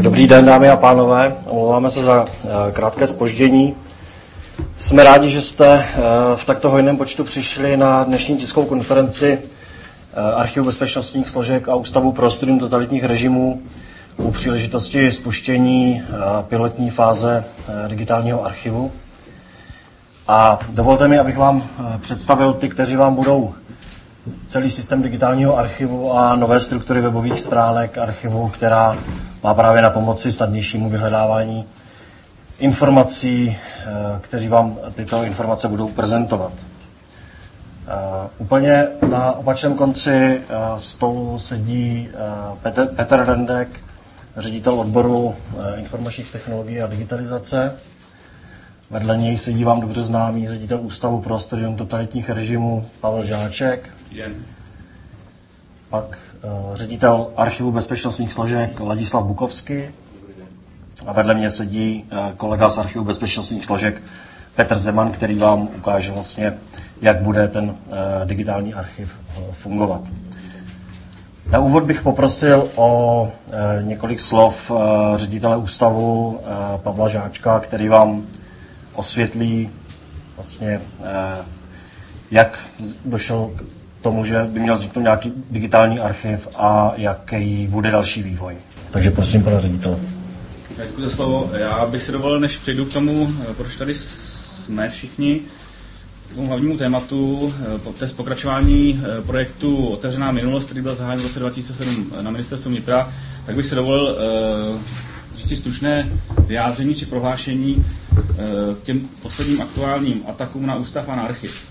Dobrý den, dámy a pánové. Omlouváme se za krátké zpoždění. Jsme rádi, že jste v takto hojném počtu přišli na dnešní tiskovou konferenci Archivu bezpečnostních složek a Ústavu pro studium totalitních režimů u příležitosti spuštění pilotní fáze digitálního archivu. A dovolte mi, abych vám představil ty, kteří vám budou celý systém digitálního archivu a nové struktury webových stránek archivu, která má právě na pomoci snadnějšímu vyhledávání informací, kteří vám tyto informace budou prezentovat. Úplně na opačném konci stolu sedí Petr Rendek, ředitel odboru informačních technologií a digitalizace. Vedle něj sedí vám dobře známý ředitel Ústavu pro studium totalitních režimů Pavel Žáček. Pak ředitel Archivu bezpečnostních složek Ladislav Bukovský. A vedle mě sedí kolega z Archivu bezpečnostních složek Petr Zeman, který vám ukáže vlastně, jak bude ten digitální archiv fungovat. Na úvod bych poprosil o několik slov ředitele ústavu Pavla Žáčka, který vám osvětlí vlastně, jak došel k tomu, že by měl vzniknout nějaký digitální archiv a jaký bude další vývoj. Takže prosím, pane ředitele. Děkuji za slovo. Já bych si dovolil, než přejdu k tomu, proč tady jsme všichni, k tomu hlavnímu tématu, z pokračování projektu Otevřená minulost, který byl zahájen v roce 2007 na ministerstvu vnitra, tak bych si dovolil říct stručné vyjádření či prohlášení k těm posledním aktuálním atakům na ústav a na archiv.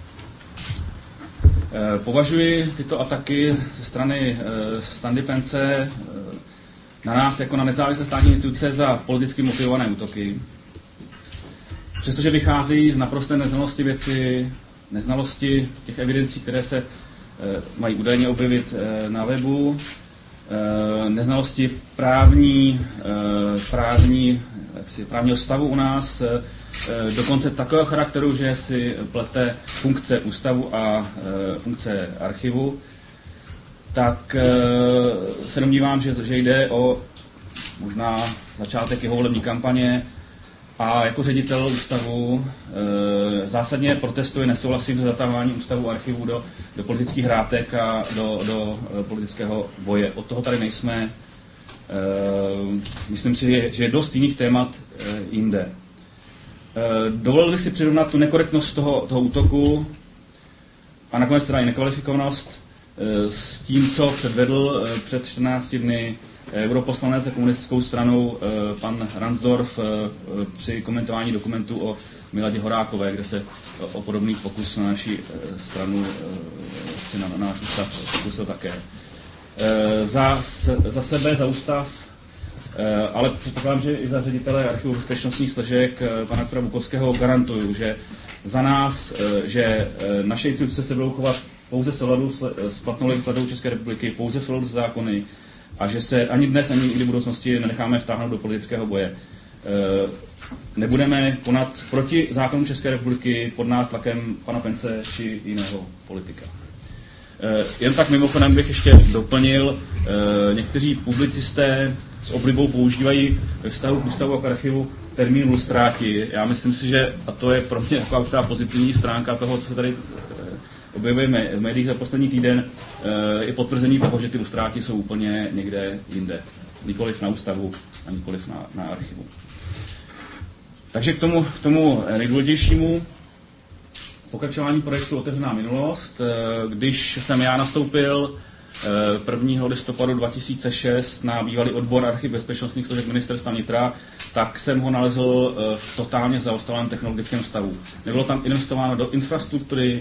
Považuji tyto ataky ze strany Standy Pence na nás jako na nezávislé státní instituce za politicky motivované útoky. Přestože vychází z naprosté neznalosti věci, neznalosti těch evidencí, které se mají údajně objevit na webu, neznalosti právního stavu u nás, dokonce takového charakteru, že si plete funkce ústavu a funkce archivu, tak se domnívám, že jde o možná začátek jeho volební kampaně a jako ředitel ústavu zásadně protestuji, nesouhlasím s zatahováním ústavu a archivu do politických hrátek a do politického boje. Od toho tady nejsme. Myslím si, že je dost jiných témat jinde. Dovolil bych si přirovnat tu nekorektnost toho útoku a nakonec teda i nekvalifikovanost s tím, co předvedl před 14 dny europoslanec za komunistickou stranou pan Ransdorf při komentování dokumentu o Miladě Horákové, kde se o podobný pokus na naši stranu, na náš ústav pokusil také. Za sebe, za ústav, ale předpokládám, že i za ředitele Archivu bezpečnostních složek pana doktora Bukovského garantuju, že za nás, že naše instituce se budou chovat pouze v souladu s platnou legislativou České republiky, pouze v souladu s zákony a že se ani dnes, ani nikdy v budoucnosti nenecháme vtáhnout do politického boje. Nebudeme konat proti zákonům České republiky pod nátlakem pana Pence či jiného politika. Jen tak mimochodem bych ještě doplnil, někteří publicisté s oblibou používají ve vztahu k ústavu a k archivu termín lustráti. Já myslím si, že, a to je pro mě taková určitá pozitivní stránka toho, co se tady objevujeme v médiích za poslední týden, je potvrzení toho, že ty lustráti jsou úplně někde jinde. Nikoliv na ústavu a nikoliv na archivu. Takže k tomu nejdůležitějšímu pokračování projektu Otevřená minulost. Když jsem já nastoupil 1. listopadu 2006 na bývalý odbor Archiv bezpečnostních složek ministerstva vnitra, tak jsem ho nalezl v totálně zaostalém technologickém stavu. Nebylo tam investováno do infrastruktury,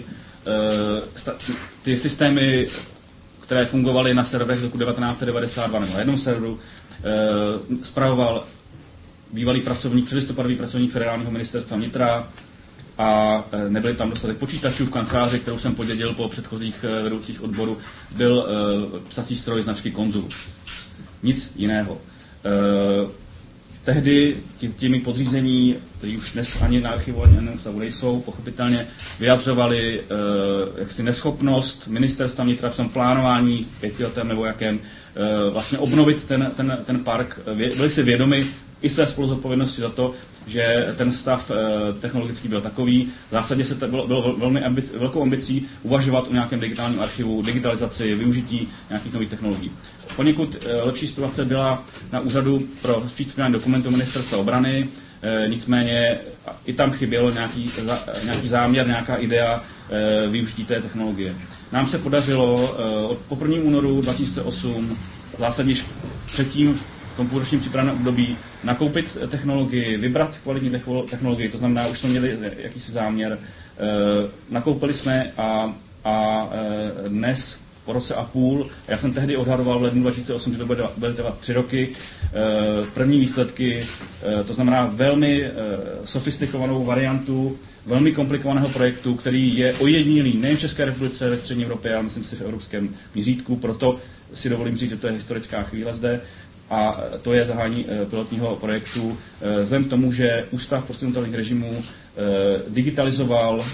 ty systémy, které fungovaly na serverech z roku 1992 nebo na jednom serveru, spravoval bývalý pracovník, předlistopadový pracovník federálního ministerstva vnitra a nebyly tam dostatek počítačů v kanceláři, kterou jsem podědil po předchozích vedoucích odboru, byl psací stroj značky Konzul. Nic jiného. tehdy těmi podřízení, kteří už dnes ani na archivu, ani na ústavu nejsou, pochopitelně vyjadřovali jaksi neschopnost ministerstva vnitra v tom plánování 5letém nebo jakém vlastně obnovit ten park. Byli si vědomi i své spoluzodpovědnosti za to, že ten stav technologický byl takový. V zásadě se bylo velmi velkou ambicí uvažovat o nějakém digitálním archivu, digitalizaci, využití nějakých nových technologií. Poněkud lepší situace byla na úřadu pro zpřístupňování dokumentů ministerstva obrany, nicméně i tam chybělo nějaký záměr, nějaká idea využití té technologie. Nám se podařilo po 1. únoru 2008 v zásadě již předtím v tom půlročním přípravném období nakoupit technologii, vybrat kvalitní technologii, to znamená, už jsme měli jakýsi záměr. Nakoupili jsme a dnes po roce a půl, já jsem tehdy odhadoval v lednu 2008, že to bude trvat 3 roky, první výsledky, to znamená velmi sofistikovanou variantu, velmi komplikovaného projektu, který je ojedinělý nejen v České republice, ve střední Evropě, ale myslím si v evropském měřítku, proto si dovolím říct, že to je historická chvíle zde. A to je zahájení pilotního projektu. Vzhledem k tomu, že Ústav postihnutelných režimů digitalizoval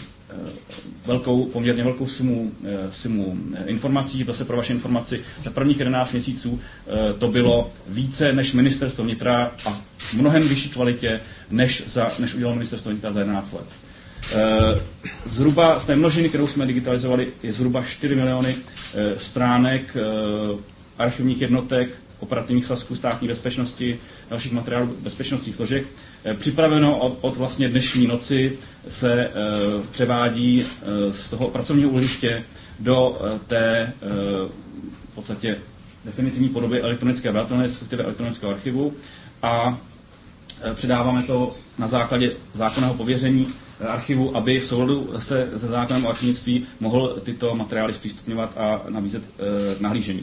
poměrně velkou sumu informací, to se pro vaši informaci, za prvních 11 měsíců to bylo více než ministerstvo vnitra a v mnohem vyšší kvalitě, než udělalo ministerstvo vnitra za 11 let. Zhruba z té množiny, kterou jsme digitalizovali, je zhruba 4 miliony stránek archivních jednotek, operativních svazků státní bezpečnosti, dalších materiálů bezpečnostních složek. Připraveno od vlastně dnešní noci se převádí z toho pracovního úložiště do té v podstatě definitivní podoby elektronické vratelny, respektive elektronického archivu a předáváme to na základě zákonného pověření archivu, aby v souladu se zákonem o archivnictví mohl tyto materiály zpřístupňovat a nabízet nahlížení.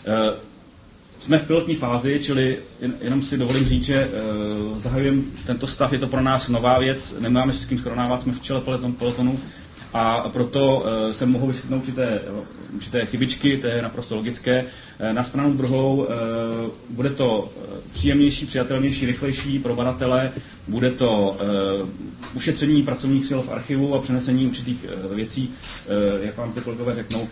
Jsme v pilotní fázi, čili jenom si dovolím říct, že zahajujeme tento stav, je to pro nás nová věc, nemáme s kým srovnávat, jsme v čele pelotonu a proto se mohou vysvětnout určité chybičky, to je naprosto logické. Na stranu druhou bude to příjemnější, přijatelnější, rychlejší pro badatele, bude to ušetření pracovních sil v archivu a přenesení určitých věcí, jak vám ty kolegové řeknou,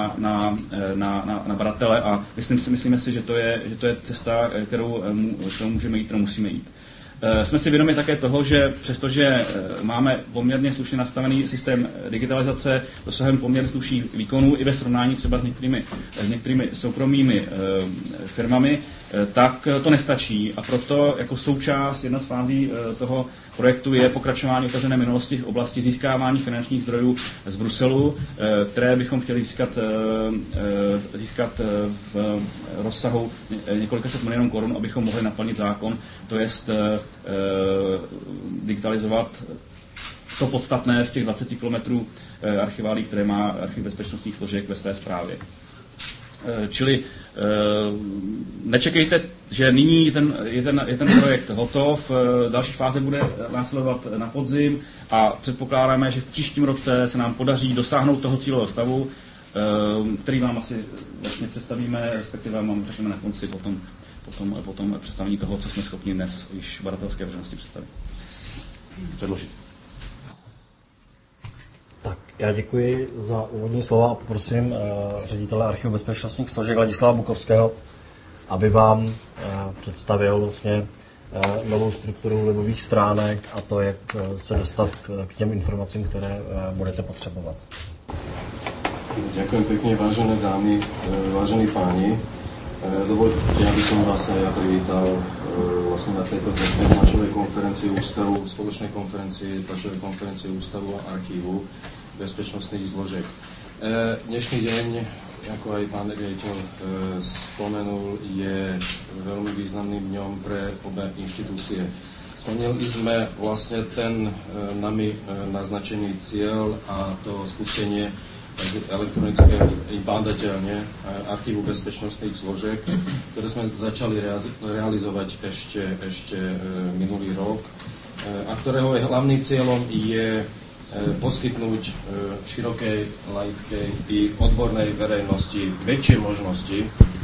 na badatele a myslíme si, že to je cesta, kterou můžeme jít, kterou musíme jít. Jsme si vědomi také toho, že přestože máme poměrně slušně nastavený systém digitalizace, dosahujeme poměrně slušných výkonů i ve srovnání třeba s některými soukromými firmami, tak to nestačí a proto jako součást jedna z fází toho projektu je pokračování otevřené minulosti v oblasti získávání finančních zdrojů z Bruselu, které bychom chtěli získat v rozsahu několika set milionů korun, abychom mohli naplnit zákon, to jest digitalizovat to podstatné z těch 20 kilometrů archiválí, které má archiv bezpečnostních složek ve své správě. Čili nečekejte, že nyní je ten projekt hotov, další fáze bude následovat na podzim a předpokládáme, že v příštím roce se nám podaří dosáhnout toho cílového stavu, který vám asi vlastně představíme, respektive vám řekneme na konci potom představení toho, co jsme schopni dnes již badatelské veřejnosti předložit. Tak, já děkuji za úvodní slova a poprosím ředitele Archivu bezpečnostních složek Ladislava Bukovského, aby vám představil vlastně novou strukturu webových stránek a to, jak se dostat k těm informacím, které budete potřebovat. Ďakujem pekne, vážené dámy, vážení páni. Dovoľte, aby som vás aj ja privítal vlastne na tejto tlačovej konferencii ústavu, spoločnej konferencii, tlačovej konferencii ústavu a archívu bezpečnostných zložek. Dnešný deň, ako aj pán riaditeľ spomenul, je veľmi významným dňom pre obe inštitúcie. Spomínali sme vlastne ten nami naznačený cieľ a to spustenie elektronické i bádateľne archívu bezpečnostných zložek, ktoré sme začali realizovať ešte minulý rok a ktorého hlavným cieľom je poskytnúť širokej, laickej i odbornej verejnosti väčšie možnosti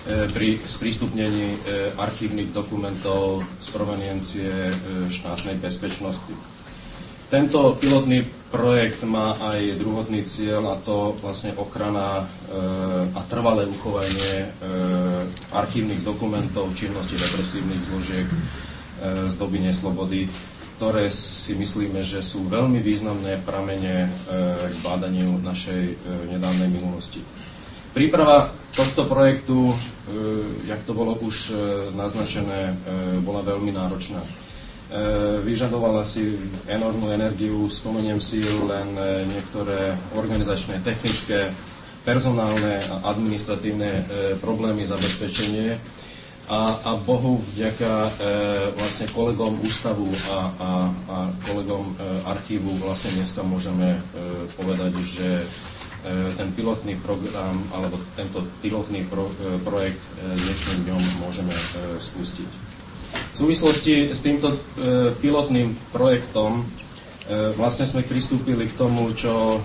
pri sprístupnení archívnych dokumentov z proveniencie štátnej bezpečnosti. Tento pilotný projekt má aj druhotný cieľ, a to vlastne ochrana a trvalé uchovanie archívnych dokumentov činnosti represívnych zložiek z doby neslobody, ktoré si myslíme, že sú veľmi významné pramene k bádaniu našej nedávnej minulosti. Príprava tohto projektu, jak to bolo už naznačené, bola veľmi náročná. Vyžadovala si enormnú energiu, spomeniem si len niektoré organizačné, technické, personálne a administratívne problémy, zabezpečenie. A Bohu vďaka vlastne kolegom ústavu a kolegom archívu vlastne dneska môžeme povedať, že ten pilotný program alebo tento pilotný projekt dnešným dňom môžeme spustiť. V súvislosti s týmto pilotným projektom vlastne sme pristúpili k tomu, čo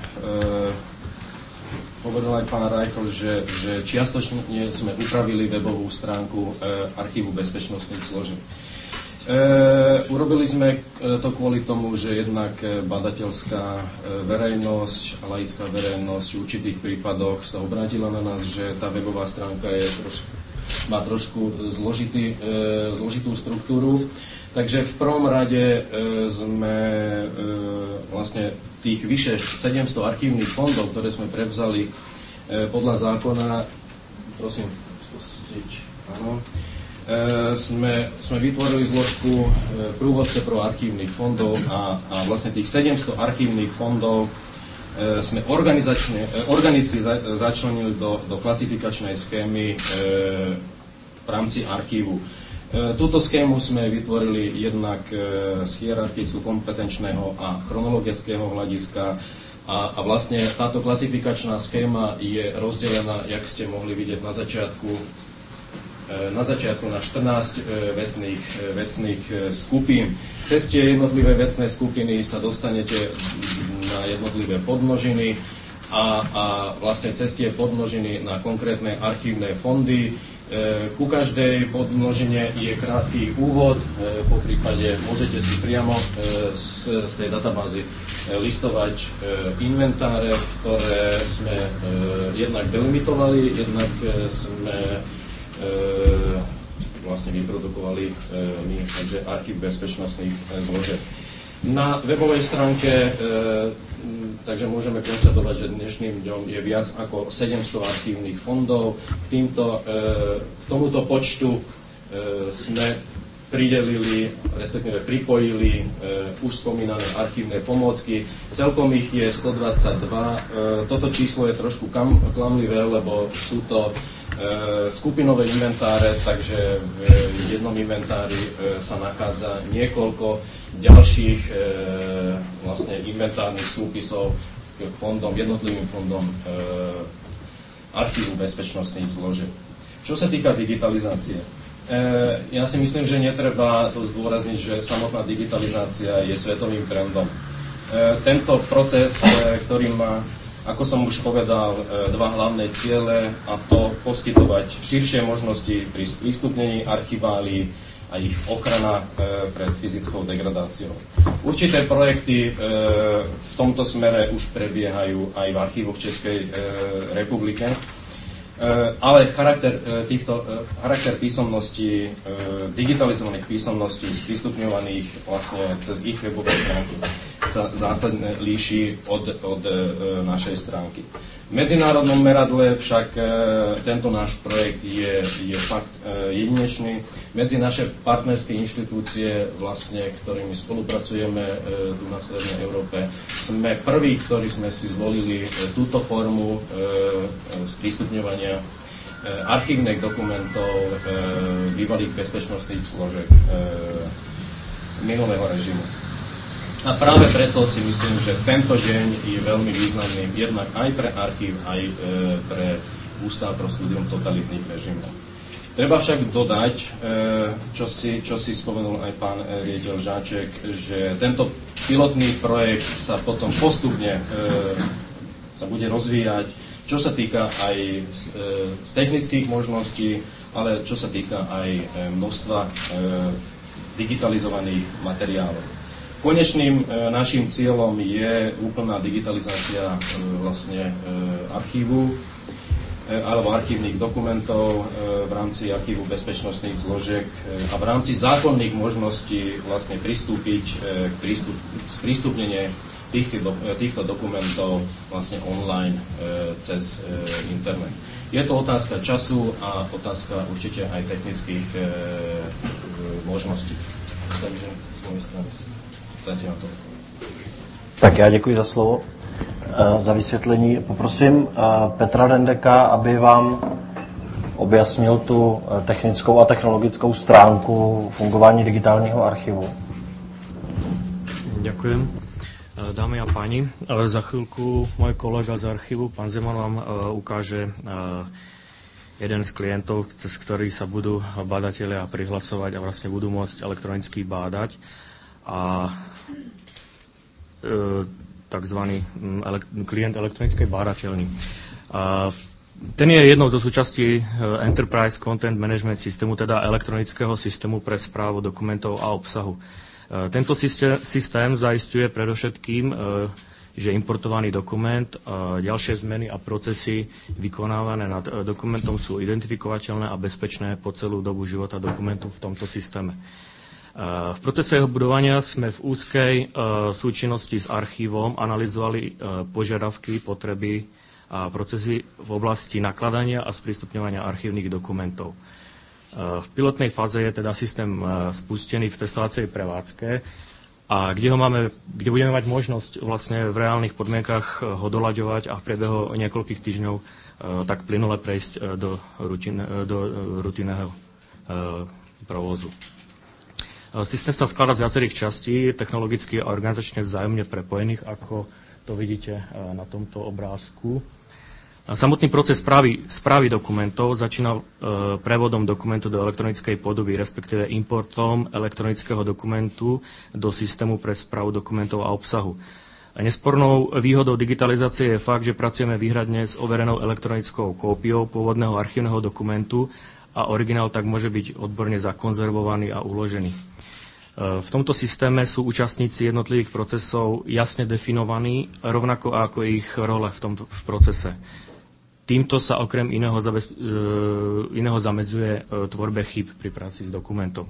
povedal aj pán Reichl, že čiastočne sme upravili webovú stránku Archívu bezpečnostných zložiek. Urobili sme to kvôli tomu, že jednak badateľská verejnosť a laická verejnosť v určitých prípadoch sa obrátila na nás, že tá webová stránka má trošku zložitú struktúru. Takže v prvom rade sme vlastne tých vyše 700 archívnych fondov, ktoré sme prevzali podľa zákona, prosím, spustiť, áno, sme vytvorili zložku prúvodce pro archívnych fondov a vlastne tých 700 archívnych fondov sme organicky začlenili do klasifikačnej schémy v rámci archívu. Túto schému sme vytvorili jednak z hierarchicko-kompetenčného a chronologického hľadiska a vlastne táto klasifikačná schéma je rozdelená, jak ste mohli vidieť na začiatku na 14 vecných skupín. Cez tie jednotlivé vecné skupiny sa dostanete na jednotlivé podmnožiny a vlastne cez tie podmnožiny na konkrétne archívne fondy. Ku každej podmnožine je krátky úvod, po prípade môžete si priamo z tej databázy listovať inventáre, ktoré sme jednak delimitovali, jednak sme vlastne vyprodukovali my, takže Archív bezpečnostných zložiek. Na webovej stránke takže môžeme konštatovať, že dnešným dňom je viac ako 700 archívnych fondov. K tomuto počtu sme pridelili, respektíve pripojili už spomínané archívne pomôcky. Celkom ich je 122. Toto číslo je trošku klamlivé, lebo sú to skupinové inventáre, takže v jednom inventári sa nachádza niekoľko ďalších vlastne inventárnych súpisov k fondom, jednotlivým fondom Archívu bezpečnostných zložiek. Čo sa týka digitalizácie, ja si myslím, že netreba to zdôrazniť, že samotná digitalizácia je svetovým trendom. Tento proces, ktorý má, ako som už povedal, dva hlavné ciele, a to poskytovať širšie možnosti pri sprístupnení archiválií a ich ochrana pred fyzickou degradáciou. Určité projekty v tomto smere už prebiehajú aj v archívoch Českej republike, ale charakter písomností, digitalizovaných písomností, sprístupňovaných vlastne cez ich webové stránky, sa zásadne líši od našej stránky. V medzinárodnom meradle však tento náš projekt je fakt jedinečný. Medzi naše partnerské inštitúcie, vlastne, ktorými spolupracujeme tu na Strednej Európe, sme prví, ktorí sme si zvolili túto formu sprístupňovania archívnych dokumentov bývalých bezpečnostných zložiek minulého režimu. A práve preto si myslím, že tento deň je veľmi významný jednak aj pre archív, aj pre Ústav pro studium totalitných režimov. Treba však dodať, čo si spomenul aj pán riaditeľ Žáček, že tento pilotný projekt sa potom postupne sa bude rozvíjať, čo sa týka aj z technických možností, ale čo sa týka aj množstva digitalizovaných materiálov. Konečným našim cieľom je úplná digitalizácia vlastne archívu alebo archívnych dokumentov v rámci archívu bezpečnostných zložiek a v rámci zákonných možností vlastne pristúpiť k sprístupneniu týchto dokumentov vlastne online cez internet. Je to otázka času a otázka určite aj technických možností. Takže z mojej strany chcete na to. Tak já děkuji za slovo, za vysvětlení. Poprosím Petra Rendeka, aby vám objasnil tu technickou a technologickou stránku fungování digitálního archivu. Ďakujem. Dámy a páni, za chvíľku môj kolega z archívu, pán Zeman, vám ukáže jeden z klientov, cez ktorý sa budú bádatelia prihlasovať a vlastne budú môcť elektronicky bádať. A takzvaný klient elektronickej bádateľny. Ten je jednou zo súčastí Enterprise Content Management systému, teda elektronického systému pre správu dokumentov a obsahu. Tento systém zaisťuje predovšetkým, že importovaný dokument, ďalšie zmeny a procesy vykonávané nad dokumentom sú identifikovateľné a bezpečné po celú dobu života dokumentu v tomto systéme. V procese jeho budovania sme v úzkej súčinnosti s archívom analyzovali požiadavky, potreby a procesy v oblasti nakladania a sprístupňovania archívnych dokumentov. V pilotnej fáze je teda systém spustený v testovacej prevádzke, a kde budeme mať možnosť vlastne v reálnych podmienkach ho doľaďovať a v priebehu niekoľkých týždňov tak plynule prejsť do rutinného provozu. Systém sa skladá z viacerých častí, technologicky a organizačne vzájomne prepojených, ako to vidíte na tomto obrázku. Samotný proces správy dokumentov začína prevodom dokumentu do elektronickej podoby, respektíve importom elektronického dokumentu do systému pre správu dokumentov a obsahu. Nespornou výhodou digitalizácie je fakt, že pracujeme výhradne s overenou elektronickou kópiou pôvodného archívneho dokumentu a originál tak môže byť odborne zakonzervovaný a uložený. V tomto systéme sú účastníci jednotlivých procesov jasne definovaní, rovnako ako ich role v procese. Týmto sa okrem iného zamedzuje tvorbe chýb pri práci s dokumentom.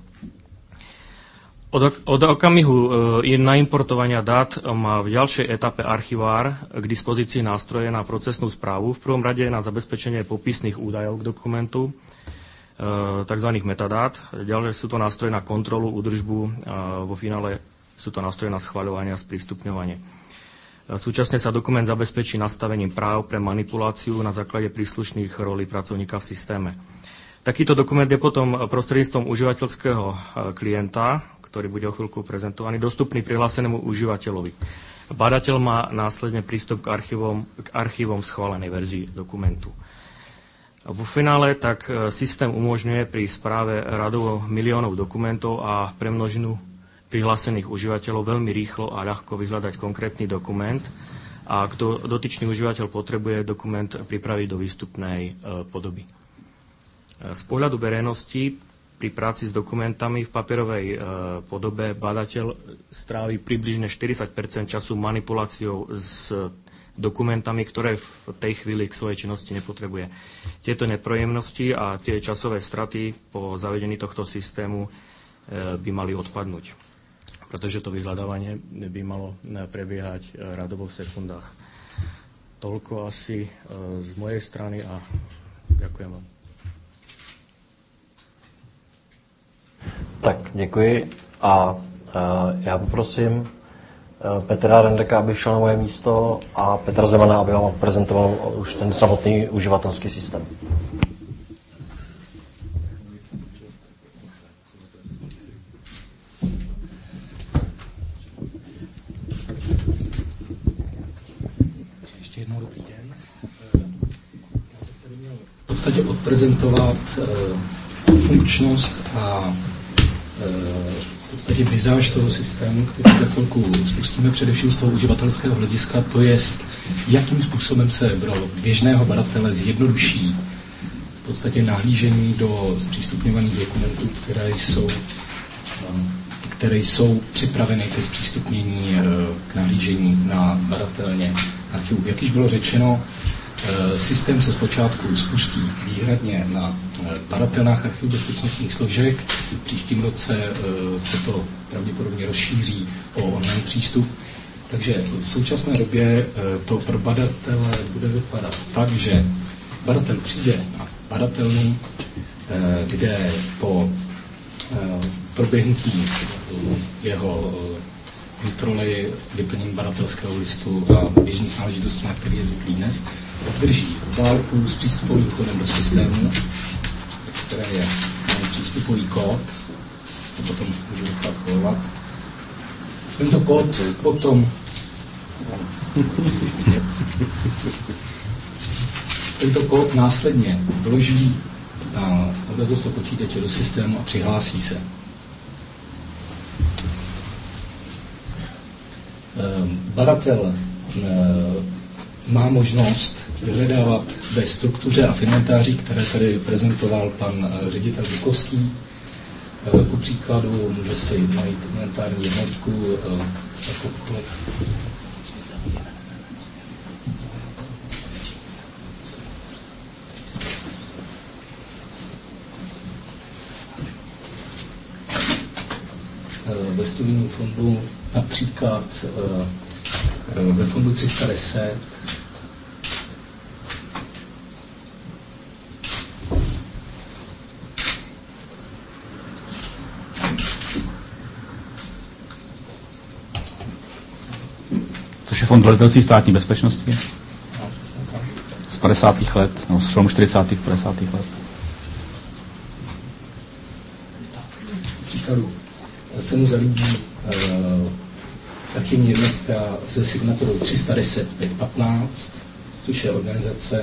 Od okamihu naimportovania dát má v ďalšej etape archivár k dispozícii nástroje na procesnú správu, v prvom rade na zabezpečenie popisných údajov k dokumentu, tzv. Metadát. Ďalej sú to nástroje na kontrolu, údržbu, vo finále sú to nástroje na schvaľovanie a sprístupňovanie. Súčasne sa dokument zabezpečí nastavením práv pre manipuláciu na základe príslušných rolí pracovníka v systéme. Takýto dokument je potom prostredníctvom užívateľského klienta, ktorý bude o chvíľku prezentovaný, dostupný prihlásenému užívateľovi. Badateľ má následne prístup k archívom schválenej verzii dokumentu. Vo finále tak systém umožňuje pri správe radovo miliónov dokumentov a pre množinu prihlásených užívateľov veľmi rýchlo a ľahko vyhľadať konkrétny dokument a kto dotyčný užívateľ potrebuje dokument pripraviť do výstupnej podoby. Z pohľadu verejnosti pri práci s dokumentami v papierovej podobe badateľ strávi približne 40% času manipuláciou s dokumentami, ktoré v tej chvíli k svojej činnosti nepotrebuje. Tieto nepríjemnosti a tie časové straty po zavedení tohto systému by mali odpadnúť, pretože to vyhľadávanie by malo prebiehať radovo v sekundách. Toľko asi z mojej strany a ďakujem vám. Tak, děkuji a já poprosím Petra Rendeka, aby šel na moje místo a Petra Zemana, aby vám prezentoval už ten samotný uživatelský systém. V podstatě odprezentovat funkčnost a v podstatě vizáž toho systému, který za chvilku spustíme především z toho uživatelského hlediska, to jest, jakým způsobem se pro běžného badatele zjednoduší v podstatě nahlížení do zpřístupňovaných dokumentů, které jsou připraveny ke zpřístupnění k nahlížení na badatelně archivu. Jak již bylo řečeno, systém se zpočátku spustí výhradně na badatelnách archivu bezpečnostních složek. V příštím roce se to pravděpodobně rozšíří o online přístup. Takže v současné době to pro badatele bude vypadat tak, že badatel přijde na badatelnu, kde po proběhnutí jeho kontroly, vyplnění badatelského listu a běžných náležitostí, na který je zvyklý dnes, obdrží obálku s přístupovým kódem do systému, které je přístupový kód, to potom můžu nechat kódovat. Tento kód potom tento kód následně vloží na obrazovce počítače do systému a přihlásí se. Badatel má možnost vyhledávat ve struktuře a v inventáři, které tady prezentoval pan ředitel Bukovský. Ku příkladu může si najít inventární jednotku ve studijním fondu, například ve fondu 310, což je fond velitelství státní bezpečnosti z 50. let, nebo z přelomu 40. 50. let. Příkladu se mu zalíbí archivní jednotka se signaturou 310.5.15, což je organizace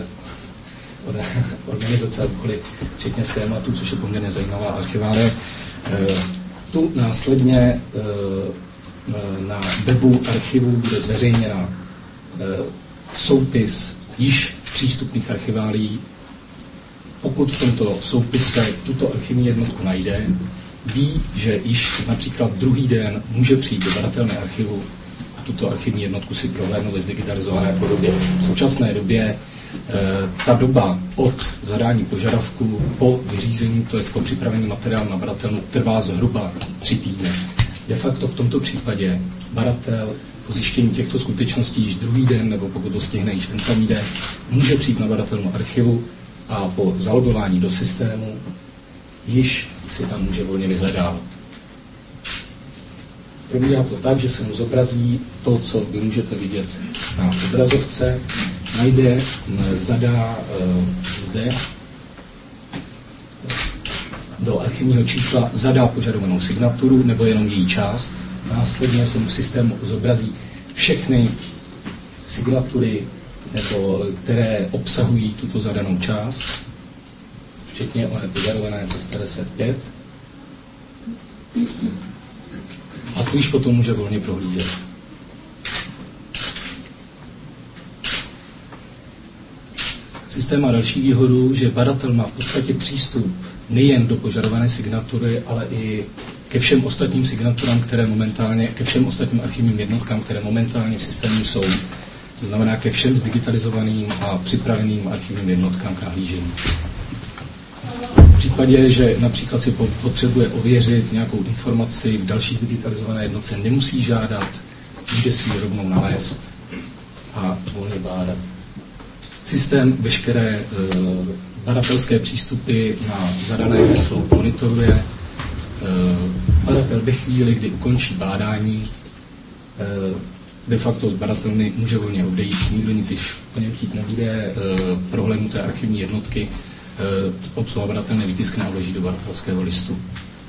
úkoly, včetně schématu, což je poměrně zajímavá archiválie. Tu následně na webu archivu bude zveřejněna soupis již přístupných archiválií. Pokud v tomto soupise tuto archivní jednotku najde, ví, že již například druhý den může přijít do badatelné archivu a tuto archivní jednotku si prohlédnout ve zdigitalizované podobě. V současné době ta doba od zadání požadavku po vyřízení, to je po připravení materiálu na badatelnu, trvá zhruba 3 týdny. De facto v tomto případě badatel po zjištění těchto skutečností již druhý den, nebo pokud to stihne již ten samý den, může přijít na badatelnu archivu a po zalogování do systému již si tam může volně vyhledávat. Probíhá to tak, že se mu zobrazí to, co vy můžete vidět na obrazovce, najde, zadá zde do archivního čísla, zadá požadovanou signaturu nebo jenom její část. Následně se mu v systému zobrazí všechny signatury, nebo které obsahují tuto zadanou část, včetně oné požadované 310.5. A tu již potom může volně prohlížet. Systém má další výhodu, že badatel má v podstatě přístup nejen do požadované signatury, ale i ke všem ostatním signaturám, ke všem ostatním archivním jednotkám, které momentálně v systému jsou. To znamená ke všem zdigitalizovaným a připraveným archivním jednotkám k nahlížení. V případě, že například si potřebuje ověřit nějakou informaci v další zdigitalizované jednotce, nemusí žádat, může si ji rovnou nalézt a volně bádat. Systém veškeré badatelské přístupy na zadané heslo monitoruje. Badatel ve chvíli, kdy ukončí bádání, de facto z badatelny může volně odejít, nikdo nic již po něm chtít nebude, prohlédnuté archivní jednotky obsluha badatelné vytiskne a vloží do badatelského listu.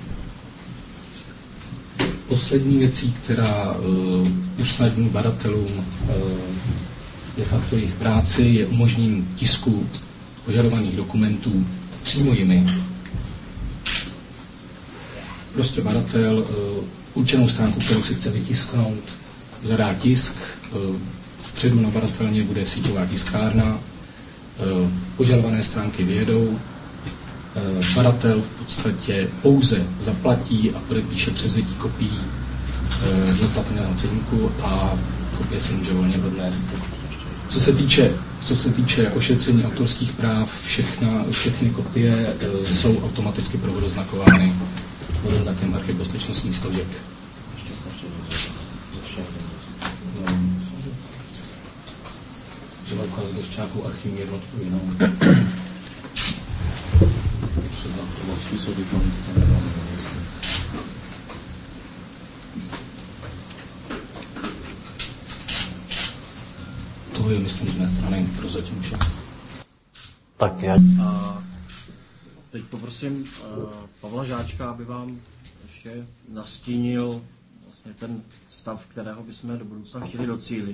Poslední věcí, která usnadní badatelům de facto jejich práci, je umožnění tisku požadovaných dokumentů přímo jimi. prostě badatel určenou stránku, kterou si chce vytisknout, zadá tisk, vpředu na badatelně bude síťová tiskárna, požadované stránky vyjedou, badatel v podstatě pouze zaplatí a podepíše převzetí kopií neplatného ceníku a kopie si může volně odnést. Co se týče ošetření autorských práv, všechny kopie jsou automaticky provodoznakovány vodoznakem Archiv bezpečnostních složek. Třeba ukázat do šťáku archivní jednotku jinou. Třeba to spisový to je, myslím, z mé strany prozatím vše. Tak já teď poprosím Pavla Žáčka, aby vám ještě nastínil vlastně ten stav, kterého bychom do budoucna chtěli docílit.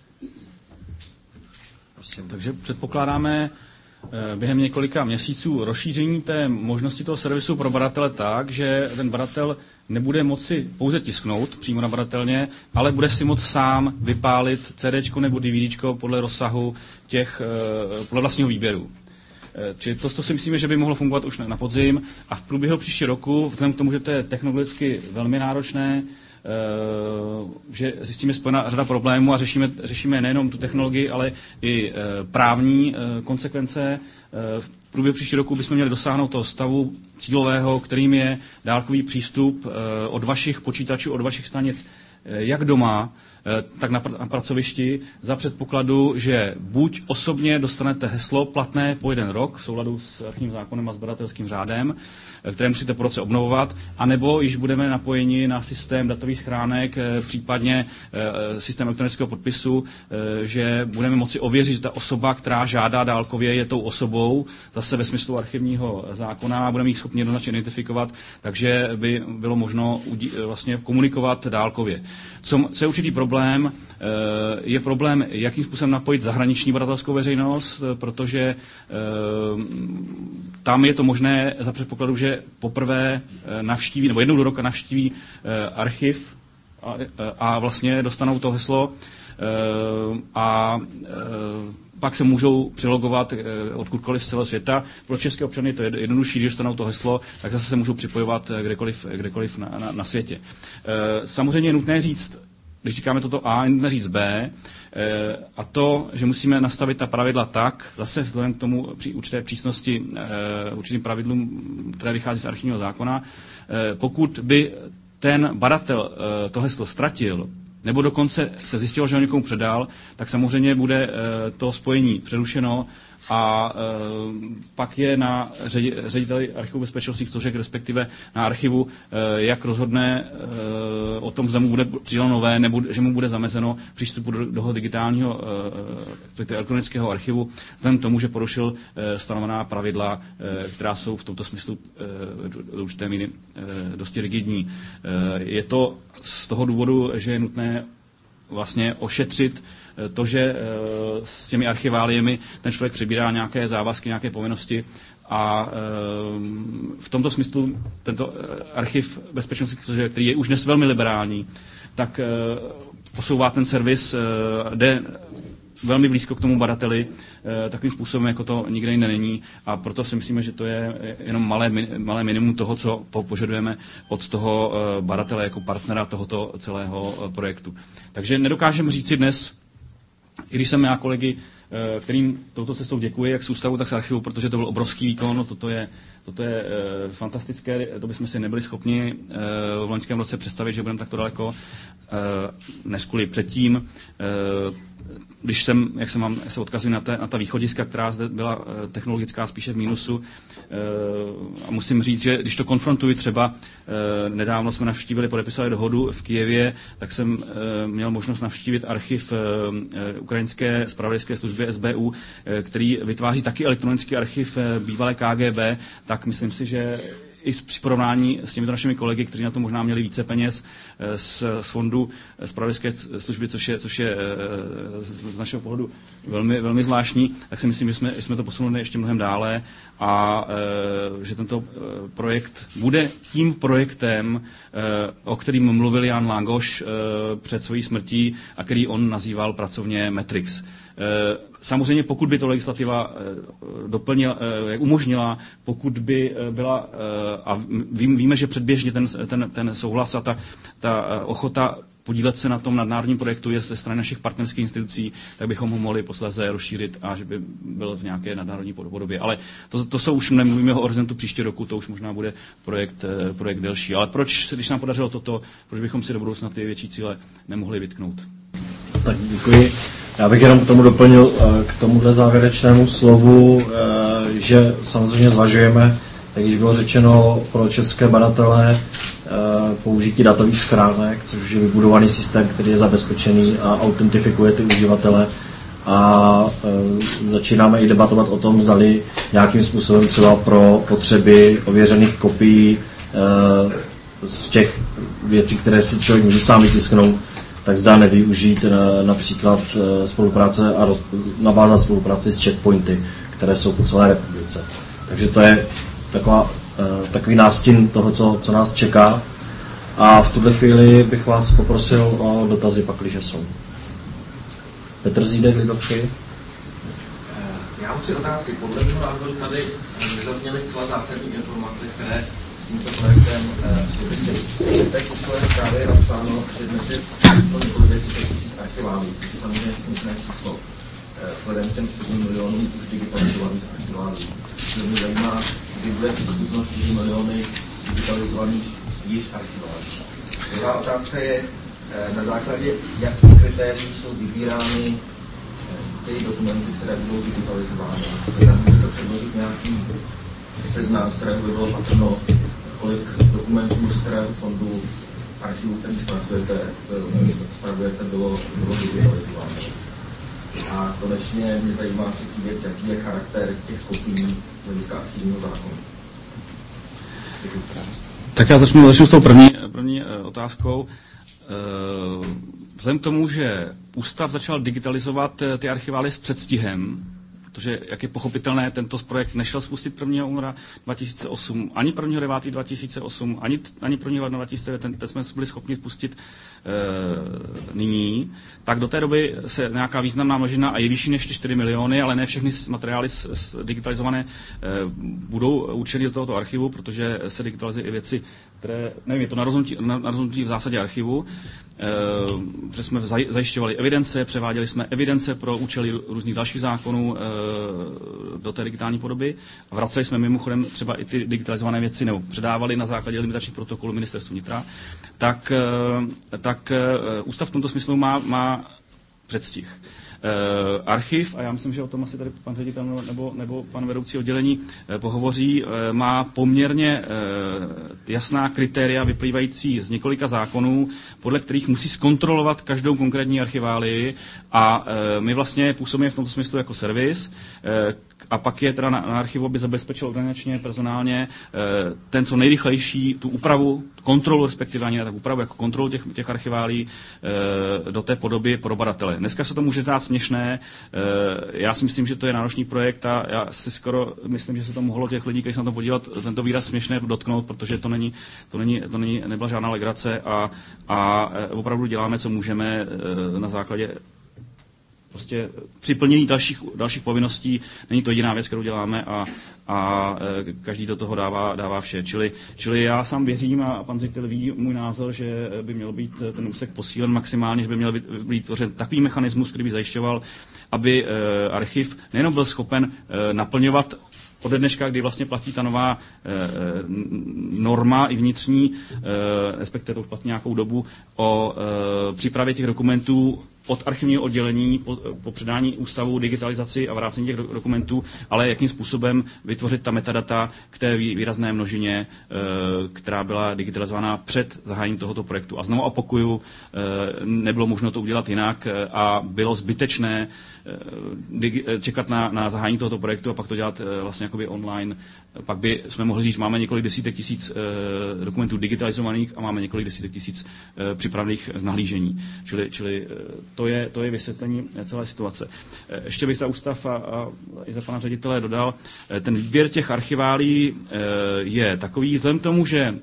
Prosím. Takže předpokládáme během několika měsíců rozšíření té možnosti toho servisu pro badatele tak, že ten badatel nebude moci pouze tisknout přímo na badatelně, ale bude si moct sám vypálit CDčko nebo DVDčko podle rozsahu podle vlastního výběru. Čili to si myslíme, že by mohlo fungovat už na podzim a v průběhu příštího roku, vzhledem k tomu, že to je technologicky velmi náročné, že s tím je spojena řada problémů a řešíme nejenom tu technologii, ale i právní konsekvence. V průběhu příštího roku bychom měli dosáhnout toho stavu cílového, kterým je dálkový přístup od vašich počítačů, od vašich stanic, jak doma, tak na pracovišti, za předpokladu, že buď osobně dostanete heslo platné po 1 rok v souladu s archivním zákonem a s badatelským řádem, které musíte po roce obnovovat, anebo již budeme napojeni na systém datových schránek, případně systém elektronického podpisu, že budeme moci ověřit, že ta osoba, která žádá dálkově, je tou osobou, zase ve smyslu archivního zákona, budeme ji schopni jednoznačně identifikovat, takže by bylo možno vlastně komunikovat dálkově. Co je určitý problém, je problém, jakým způsobem napojit zahraniční badatelskou veřejnost, protože tam je to možné za předpokladu, že poprvé navštíví, nebo jednou do roka navštíví archiv a vlastně dostanou to heslo a pak se můžou přilogovat odkudkoliv z celého světa. Pro české občany je to jednodušší, když dostanou to heslo, tak zase se můžou připojovat kdekoliv na světě. Samozřejmě je nutné říct, když říkáme toto A, je nutné říct B, a to, že musíme nastavit ta pravidla tak, zase vzhledem k tomu určité přísnosti, určitým pravidlům, které vychází z archivního zákona, pokud by ten badatel to heslo ztratil, nebo dokonce se zjistilo, že ho někomu předal, tak samozřejmě bude to spojení přerušeno a pak je na řediteli Archivu bezpečnostních složek, respektive na archivu, jak rozhodne o tom, zda mu bude přiděleno nové, nebo že mu bude zamezeno přístupu do toho digitálního elektronického archivu, vzhledem k tomu, že porušil stanovená pravidla, která jsou v tomto smyslu do určité míry dosti rigidní. Je to z toho důvodu, že je nutné vlastně ošetřit to, že s těmi archiváliemi ten člověk přebírá nějaké závazky, nějaké povinnosti a v tomto smyslu tento archiv bezpečnostních složek, který je už dnes velmi liberální, tak posouvá ten servis, jde velmi blízko k tomu badateli, takovým způsobem, jako to nikde jinde není a proto si myslíme, že to je jenom malé minimum toho, co požadujeme od toho badatele jako partnera tohoto celého projektu. Takže nedokážeme říci dnes, i když jsem já kolegy, kterým touto cestou děkuji, jak z ústavu, tak z archivu, protože to byl obrovský výkon, toto je fantastické, to bychom si nebyli schopni v loňském roce představit, že budeme takto daleko, než kvůli předtím. Když jak se odkazuji na ta východiska, která zde byla technologická spíše v mínusu, a musím říct, že když to konfrontuji třeba, nedávno jsme navštívili, podepisali dohodu v Kyjevě, tak jsem měl možnost navštívit archiv ukrajinské zpravodajské služby SBU, který vytváří taky elektronický archiv bývalé KGB, tak myslím si, že i při porovnání s těmito našimi kolegy, kteří na to možná měli více peněz z fondu zpravodajské služby, což je z našeho pohledu velmi, velmi zvláštní, tak si myslím, že jsme to posunuli ještě mnohem dále a že tento projekt bude tím projektem, o kterým mluvil Jan Langoš před svojí smrtí a který on nazýval pracovně Matrix. Samozřejmě pokud by to legislativa umožnila, pokud by byla, a víme, že předběžně ten souhlas a ta ochota podílet se na tom nadnárodním projektu je ze strany našich partnerských institucí, tak bychom ho mohli posléze rozšířit a že by byl v nějaké nadnárodní podobě. Ale to jsou už, nemluvíme o horizontu příští roku, to už možná bude projekt delší. Ale proč, když nám podařilo toto, proč bychom si do budoucna ty větší cíle nemohli vytknout? Tak děkuji. Já bych jenom k tomu doplnil k tomuhle závěrečnému slovu, že samozřejmě zvažujeme, jak již bylo řečeno, pro české badatele použití datových schránek, což je vybudovaný systém, který je zabezpečený a autentifikuje ty uživatele. A začínáme i debatovat o tom, zdali nějakým způsobem třeba pro potřeby ověřených kopií z těch věcí, které si člověk může sám vytisknout, tak zdá nevyužít například spolupráce a navázat spolupráci s checkpointy, které jsou po celé republice. Takže to je takový nástin toho, co nás čeká. A v tuhle chvíli bych vás poprosil o dotazy, pakliže jsou. Petr Zídek, Lidovky. Já mám 3 otázky. Podle mého názoru tady nezazněly zcela zásadní informace, které s tímto projektem souvisejí. V té tiskové zprávě je napsáno, že dnes je několik 200 000 archiválů, což je samozřejmě smutné číslo. Vzhledem k těm 4 milionům už digitalizovaných archiválů. To mě zajímá, kdy bude přístupnost 4 miliony digitalizovaných již archiválů. Druhá otázka je, na základě jakých kritérií jsou vybírány ty dokumenty, které budou digitalizovány. Můžete předložit nějaký seznam, z kterého by bylo patrno, kolik dokumentů z kterého fondu archivu, který spravujete, bylo digitalizováno. A konečně mě zajímá třetí věc, jaký je charakter těch kopií z hlediska archivního zákona. Děkuji. Tak já začnu s tou první otázkou. Vzhledem k tomu, že ústav začal digitalizovat ty archivály s předstihem, protože, jak je pochopitelné, tento projekt nešel spustit 1. února 2008, ani 1. 9. 2008, ani 1. ledna 2009, teď jsme byli schopni spustit nyní, tak do té doby se nějaká významná množina, a je vyšší než 4 miliony, ale ne všechny materiály digitalizované budou určeny do tohoto archivu, protože se digitalizují i věci, které, nevím, je to na rozhodnutí v zásadě archivu, že jsme zajišťovali evidence, převáděli jsme evidence pro účely různých dalších zákonů do té digitální podoby a vraceli jsme mimochodem třeba i ty digitalizované věci, nebo předávali na základě limitačních protokolů Ministerstvu vnitra, tak ústav v tomto smyslu má předstih. Archiv, a já myslím, že o tom asi tady pan ředitel nebo pan vedoucí oddělení pohovoří, má poměrně jasná kritéria vyplývající z několika zákonů, podle kterých musí zkontrolovat každou konkrétní archiválii a my vlastně působíme v tomto smyslu jako servis a pak je teda na archivu, aby zabezpečil organizačně, personálně ten co nejrychlejší tu úpravu, kontrolu, respektive ani ne tak úpravu, jako kontrolu těch archiválí do té podoby pro badatele. Dneska se to může dát směšné, já si myslím, že to je náročný projekt a já si skoro myslím, že se to mohlo těch lidí, kteří se na to podívat, tento výraz směšné dotknout, protože nebyla žádná legrace a opravdu děláme, co můžeme na základě prostě při plnění dalších povinností. Není to jediná věc, kterou děláme a každý do toho dává vše. Čili já sám věřím a pan ředitel ví můj názor, že by měl být ten úsek posílen maximálně, že by měl být vytvořen takový mechanismus, který by zajišťoval, aby archiv nejenom byl schopen naplňovat ode dneška, kdy vlastně platí ta nová norma i vnitřní, respektive to už platí nějakou dobu, o přípravě těch dokumentů od archivního oddělení po předání ústavu, digitalizaci a vrácení těch dokumentů, ale jakým způsobem vytvořit ta metadata k té výrazné množině, která byla digitalizovaná před zahájením tohoto projektu. A znovu opakuju, nebylo možno to udělat jinak a bylo zbytečné čekat na zahájení tohoto projektu a pak to dělat vlastně jakoby online. Pak by jsme mohli říct, máme několik desítek tisíc dokumentů digitalizovaných a máme několik desítek tisíc připravených k nahlížení. Čili to je vysvětlení celé situace. Ještě bych za ústav a i za pana ředitele dodal, ten výběr těch archiválí je takový, vzhledem k tomu, že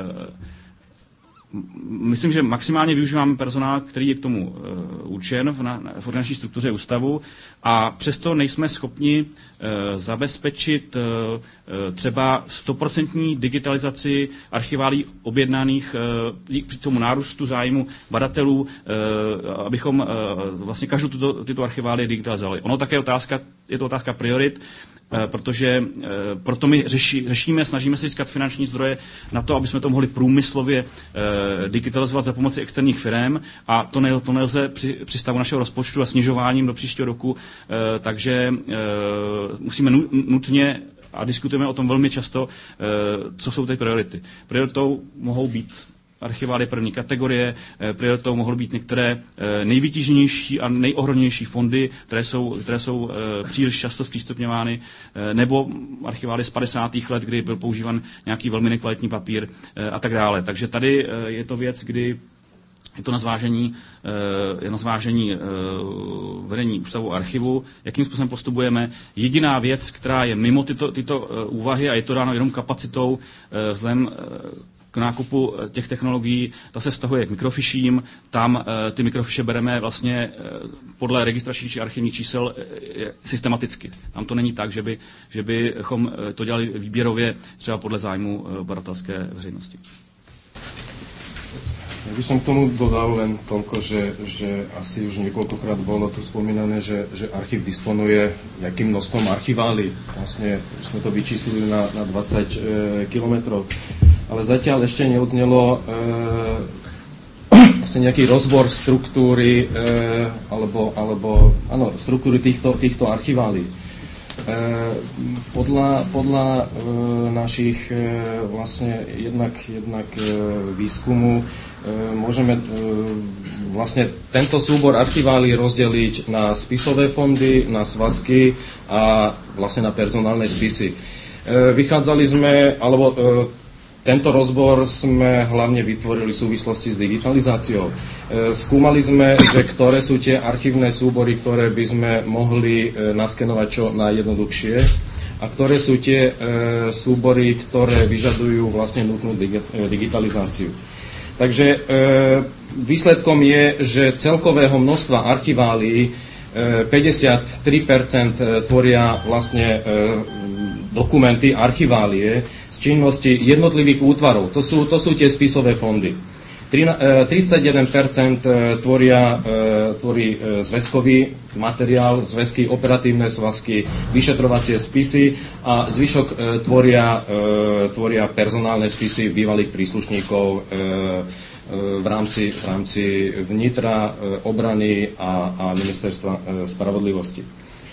myslím, že maximálně využíváme personál, který je k tomu určen v organizační struktuře ústavu a přesto nejsme schopni zabezpečit třeba 100% digitalizaci archiválí objednaných při tomu nárůstu zájmu badatelů, abychom vlastně každou tyto archiválie digitalizovali. Ono také je to otázka priorit, protože proto my řešíme, snažíme se získat finanční zdroje na to, aby jsme to mohli průmyslově digitalizovat za pomoci externích firm a to nelze při stavu našeho rozpočtu a snižováním do příštího roku, takže musíme nutně a diskutujeme o tom velmi často, co jsou ty priority. Prioritou mohou být archiválie první kategorie, prioritou mohly být některé nejvytíženější a nejohroženější fondy, které jsou příliš často zpřístupňovány, nebo archiválie z 50. let, kdy byl používan nějaký velmi nekvalitní papír a tak dále. Takže tady je to věc, kdy je to na zvážení vedení ústavu archivu, jakým způsobem postupujeme. Jediná věc, která je mimo tyto úvahy, a je to dáno jenom kapacitou vzhledem k nákupu těch technologií, ta se vztahuje k mikrofishím. Tam ty mikrofishe bereme vlastně podle registračních či archivních čísel systematicky. Tam to není tak, že bychom to dělali výběrově třeba podle zájmu badatelské veřejnosti. Ja by som k tomu dodal len toľko, že asi už niekoľkokrát bolo tu spomínané, že archív disponuje nejakým množstvom archiválií. Vlastne už sme to vyčíslili na 20 kilometrov. Ale zatiaľ ešte neodznelo vlastne nejaký rozbor štruktúry alebo štruktúry týchto archiválií. Podľa našich vlastne jednak výskumu môžeme vlastne tento súbor archiválií rozdeliť na spisové fondy, na svazky a vlastne na personálne spisy. Vychádzali sme, alebo tento rozbor sme hlavne vytvorili v súvislosti s digitalizáciou. Skúmali sme, že ktoré sú tie archívne súbory, ktoré by sme mohli naskenovať čo najjednoduchšie a ktoré sú tie súbory, ktoré vyžadujú vlastne nutnú digitalizáciu. Takže výsledkom je, že celkového množstva archiválií 53% tvoria vlastne dokumenty, archiválie z činnosti jednotlivých útvarov. To sú tie spisové fondy. 31% tvorí zväzkový materiál, zväzky, operatívne svazky, vyšetrovacie spisy a zvyšok tvoria personálne spisy bývalých príslušníkov v rámci vnitra, obrany a ministerstva spravodlivosti.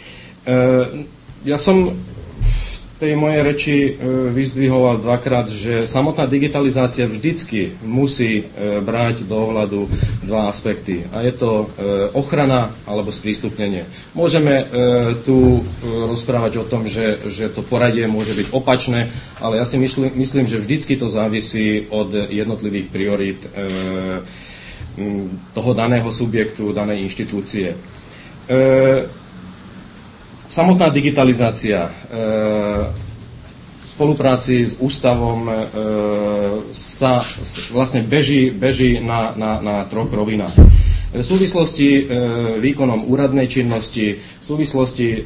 Ja som v tej mojej reči vyzdvihoval dvakrát, že samotná digitalizácia vždycky musí brať do ohľadu dva aspekty. A je to ochrana alebo sprístupnenie. Môžeme tu rozprávať o tom, že to poradie môže byť opačné, ale ja si myslím, že vždycky to závisí od jednotlivých priorít toho daného subjektu, danej inštitúcie. Samotná digitalizácia v spolupráci s ústavom sa vlastne beží na troch rovinách. V súvislosti výkonom úradnej činnosti, v súvislosti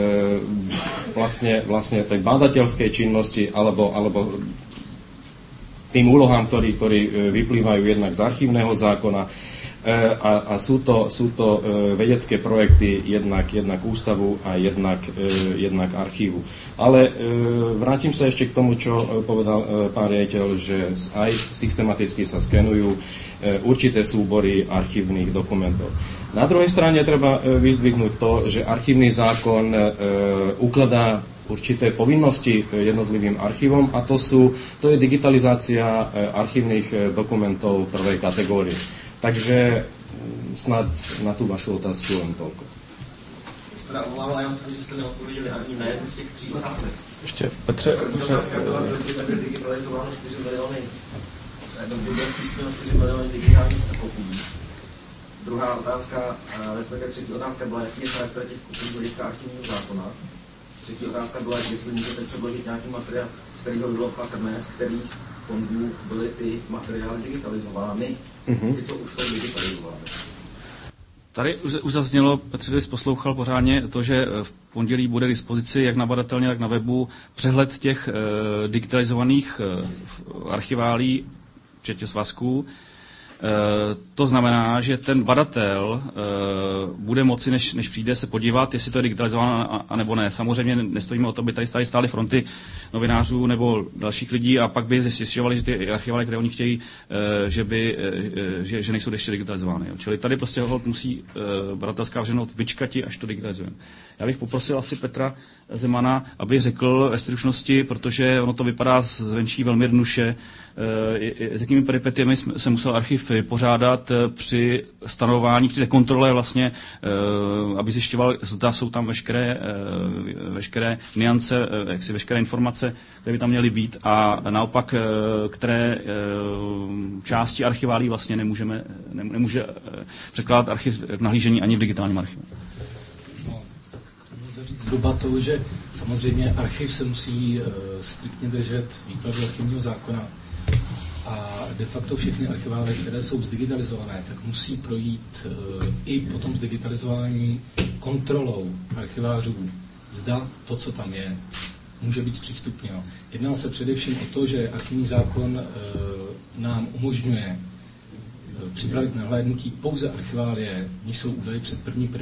vlastne tej bádateľskej činnosti alebo tým úlohám, ktorí vyplývajú jednak z archívneho zákona A sú to vedecké projekty jednak ústavu a jednak archívu. Ale vrátim sa ešte k tomu, čo povedal pán riaditeľ, že aj systematicky sa skenujú určité súbory archívnych dokumentov. Na druhej strane treba vyzdvihnúť to, že archívny zákon ukladá určité povinnosti jednotlivým archívom a to je digitalizácia archívnych dokumentov prvej kategórie. Takže snad na tú vašu otázku len toľko. Omlouvám, jenom že jste neodpověděli ani na jednu z těch 3 otázek. Ještě, Petře. Otázka byla, proč nebyly digitalizováno 4 miliony. Mělo 4 miliony digitálních kopií. Druhá otázka, respektive třetí otázka byla, jaký je charakter těch kopií z hlediska archivního zákona. Třetí otázka byla, jestli můžete předložit nějaký materiál, z kterého bylo patrné, z kterých fondů byly ty materiály digitalizovány, ty, co už jsou digitalizovány. Tady už zaznělo, Petře, když poslouchal pořádně, to, že v pondělí bude k dispozici jak na badatelně, tak na webu přehled těch digitalizovaných archiválí, včetně svazků. To znamená, že ten badatel bude moci, než přijde, se podívat, jestli to je digitalizováno a nebo ne. Samozřejmě nestojíme o to, aby tady stály fronty novinářů nebo dalších lidí a pak by zjišťovali, že ty archivály, které oni chtějí, že nejsou ještě digitalizovány. Jo. Čili tady prostě musí badatelská veřejnost vyčkati, až to digitalizujeme. Já bych poprosil asi Petra Zemana, aby řekl ve stručnosti, protože ono to vypadá zvenčí velmi jednoduše, s jakými peripetiemi se musel archiv vypořádat při stanovování, při té kontrole vlastně, aby zjišťoval, zda jsou tam veškeré nuance, veškeré informace, které by tam měly být a naopak, které části archiválí vlastně nemůže předkládat archiv k nahlížení ani v digitálním archivu. Zhruba to, že samozřejmě archiv se musí striktně držet výkladu archivního zákona a de facto všechny archivály, které jsou zdigitalizované, tak musí projít i potom zdigitalizování kontrolou archivářů, zda to, co tam je, může být zpřístupněno. Jedná se především o to, že archivní zákon nám umožňuje připravit nahlédnutí pouze archiválie, když jsou údaje před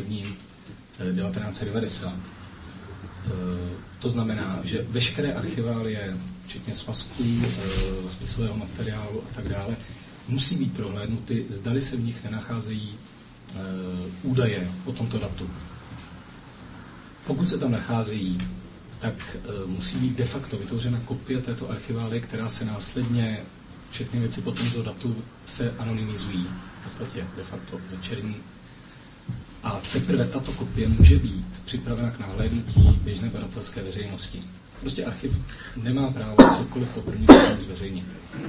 1.1.1990. To znamená, že veškeré archiválie, včetně svazků, spisového materiálu a tak dále, musí být prohlédnuty, zdali se v nich nenacházejí údaje o tomto datu. Pokud se tam nacházejí, tak musí být de facto vytvořena kopie této archiválie, která se následně, všechny věci po tomto datu se anonymizují, v podstatě de facto začerní. A teprve tato kopie může být připravena k nahlédnutí běžné badatelské veřejnosti. Prostě archiv nemá právo cokoliv po první zveřejnit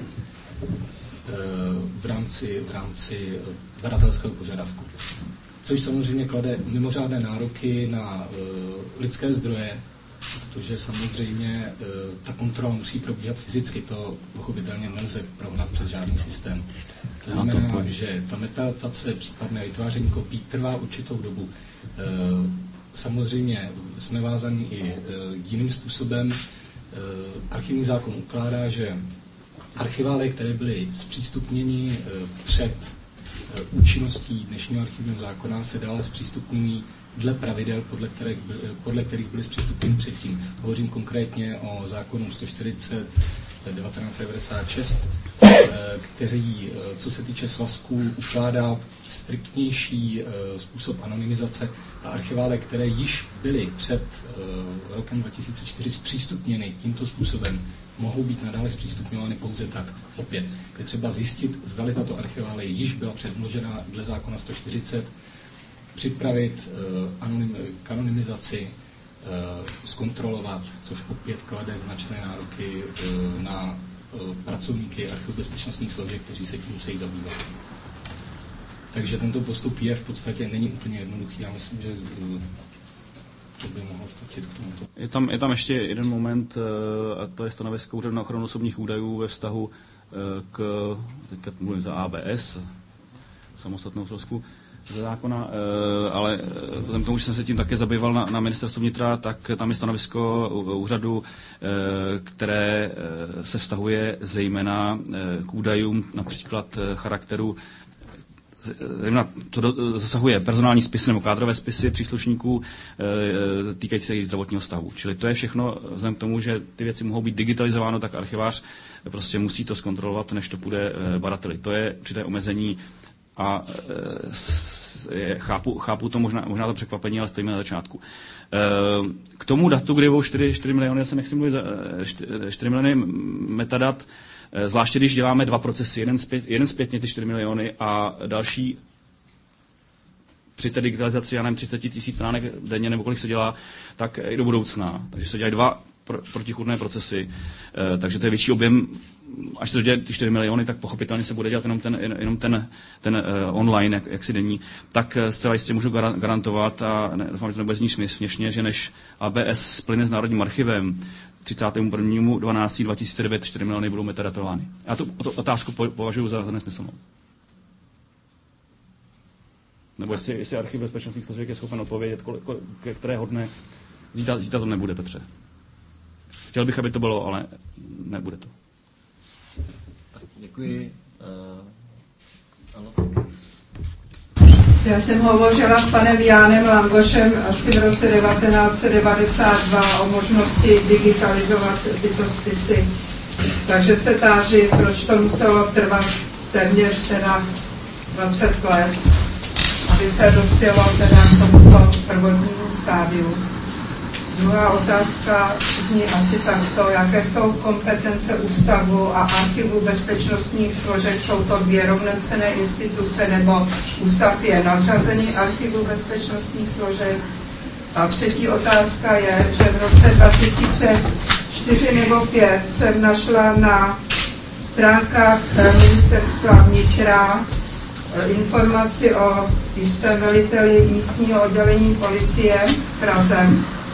v rámci badatelského požadavku. Což samozřejmě klade mimořádné nároky na lidské zdroje, protože samozřejmě ta kontrola musí probíhat fyzicky, to pochopitelně nelze prohnat přes žádný systém. To znamená, že ta metadatace, případné vytváření kopií trvá určitou dobu. Samozřejmě jsme vázaní i jiným způsobem. Archivní zákon ukládá, že archivály, které byly zpřístupněny před účinností dnešního archivního zákona, se dále zpřístupňují dle pravidel, podle kterých byly zpřístupněny předtím. Hovořím konkrétně o zákonu 140 1996, který, co se týče svazků, ukládá striktnější způsob anonymizace a archivály, které již byly před rokem 2004 zpřístupněny tímto způsobem, mohou být nadále zpřístupňovány pouze tak. Opět je třeba zjistit, zdali tato archiválie již byla předložena dle zákona 140, připravit k anonymizaci, zkontrolovat, což opět klade značné nároky na pracovníky archivu bezpečnostních složek, kteří se tím musí zabývat. Takže tento postup je v podstatě není úplně jednoduchý. Já myslím, že to by mohlo stačit k tomuto. Je tam ještě jeden moment, a to je stanovisko Úřadu na ochranu osobních údajů ve vztahu teďka mluvím za ABS, samostatnou složku ze zákona, ale vzhledem k tomu, že jsem se tím také zabýval na ministerstvu vnitra, tak tam je stanovisko úřadu, které se vztahuje zejména k údajům například charakteru to zasahuje personální spisy nebo kádrové spisy příslušníků týkající se jejich zdravotního stavu. Čili to je všechno, vzhledem k tomu, že ty věci mohou být digitalizováno, tak archivář prostě musí to zkontrolovat, než to půjde badateli. To je určité omezení a chápu to možná to překvapení, ale stojíme na začátku. K tomu datu, kdy budou 4 miliony, já se nechci mluvit, 4 miliony metadat, zvláště když děláme dva procesy, jeden zpětně ty 4 miliony a další při té digitalizaci, já nevím, 30 000 stránek denně nebo kolik se dělá, tak i do budoucna. Takže se dělají dva protichůdné procesy, takže to je větší objem. Až to dělá ty 4 miliony, tak pochopitelně se bude dělat jenom ten online, jak si denní, tak zcela jistě můžu garantovat, a doufám, že to nebude znít směšně, že než ABS splyne s Národním archivem 31.12.2009 4 miliony budou metadatovány. Já tu otázku považuji za nesmyslnou. Nebo jestli archiv bezpečnostních složek je schopen odpovědět, které hodné. Zítra to nebude, Petře. Chtěl bych, aby to bylo, ale nebude to. Děkuji. Ano. Já jsem hovořila s panem Jánem Langošem asi v roce 1992 o možnosti digitalizovat tyto spisy. Takže se táží, proč to muselo trvat téměř teda 20 let, aby se dospělo teda k tomuto prvotnímu stádiu. Druhá otázka zní asi takto, jaké jsou kompetence ústavu a archivu bezpečnostních složek, jsou to dvě rovnocenné instituce, nebo ústav je nadřazený archivu bezpečnostních složek. A třetí otázka je, že v roce 2004 nebo 2005 jsem našla na stránkách ministerstva vnitra informaci o jistém veliteli místního oddělení policie v Praze,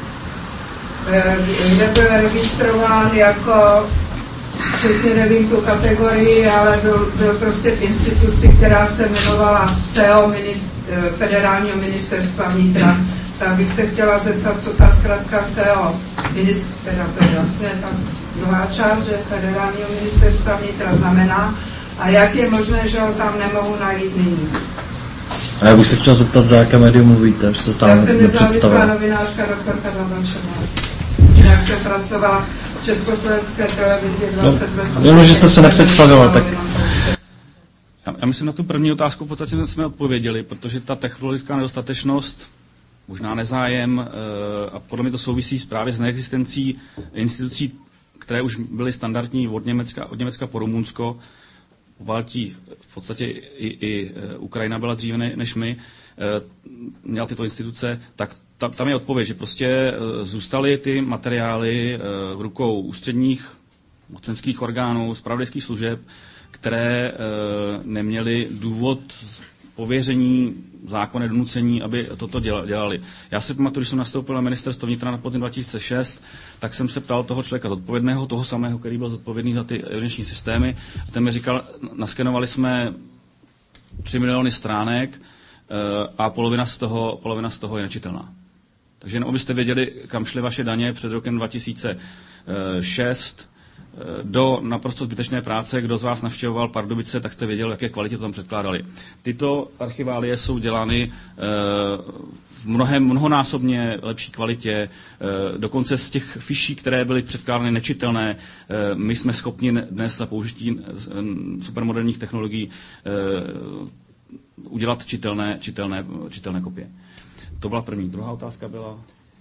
kde byl registrován jako, přesně nevím tu kategorii, ale byl prostě v instituci, která se jmenovala SEO Federálního ministerstva vnitra. Tak bych se chtěla zeptat, co ta zkratka SEO, teda to je vlastně ta druhá část, že Federálního ministerstva vnitra znamená, a jak je možné, že ho tam nemohu najít nyní. A já bych se chtěl zeptat, za jaké médium mluvíte, že se tam nepředstavila. Já jsem nezávislá novinářka doktorka Dlabačová. Jak jsem pracovala v Československé televizi 20 let. Jenom, že jste se nepředstavila, tak... Já myslím, na tu první otázku v podstatě jsme odpověděli, protože ta technologická nedostatečnost, možná nezájem, a podle mě to souvisí právě s neexistencí institucí, které už byly standardní od Německa po Rumunsko, v Baltí v podstatě i Ukrajina byla dříve než my, měla tyto instituce, tak tam je odpověď, že prostě zůstaly ty materiály v rukou ústředních mocenských orgánů, zpravodajských služeb, které neměly důvod pověření, zákonné donucení, aby toto dělali. Já si pamatuju, když jsem nastoupil na ministerstvo vnitra na podzim 2006, tak jsem se ptal toho člověka zodpovědného, toho samého, který byl zodpovědný za ty evidenční systémy. A ten mi říkal, naskenovali jsme 3 miliony stránek a polovina z toho je nečitelná. Takže jen abyste věděli, kam šly vaše daně před rokem 2006, do naprosto zbytečné práce, kdo z vás navštěvoval Pardubice, tak jste věděl, jaké kvalitě to tam předkládali. Tyto archiválie jsou dělány v mnohonásobně lepší kvalitě, dokonce z těch fiší, které byly předkládány nečitelné, my jsme schopni dnes za použití supermoderních technologií udělat čitelné kopie. To byla první. Druhá otázka byla...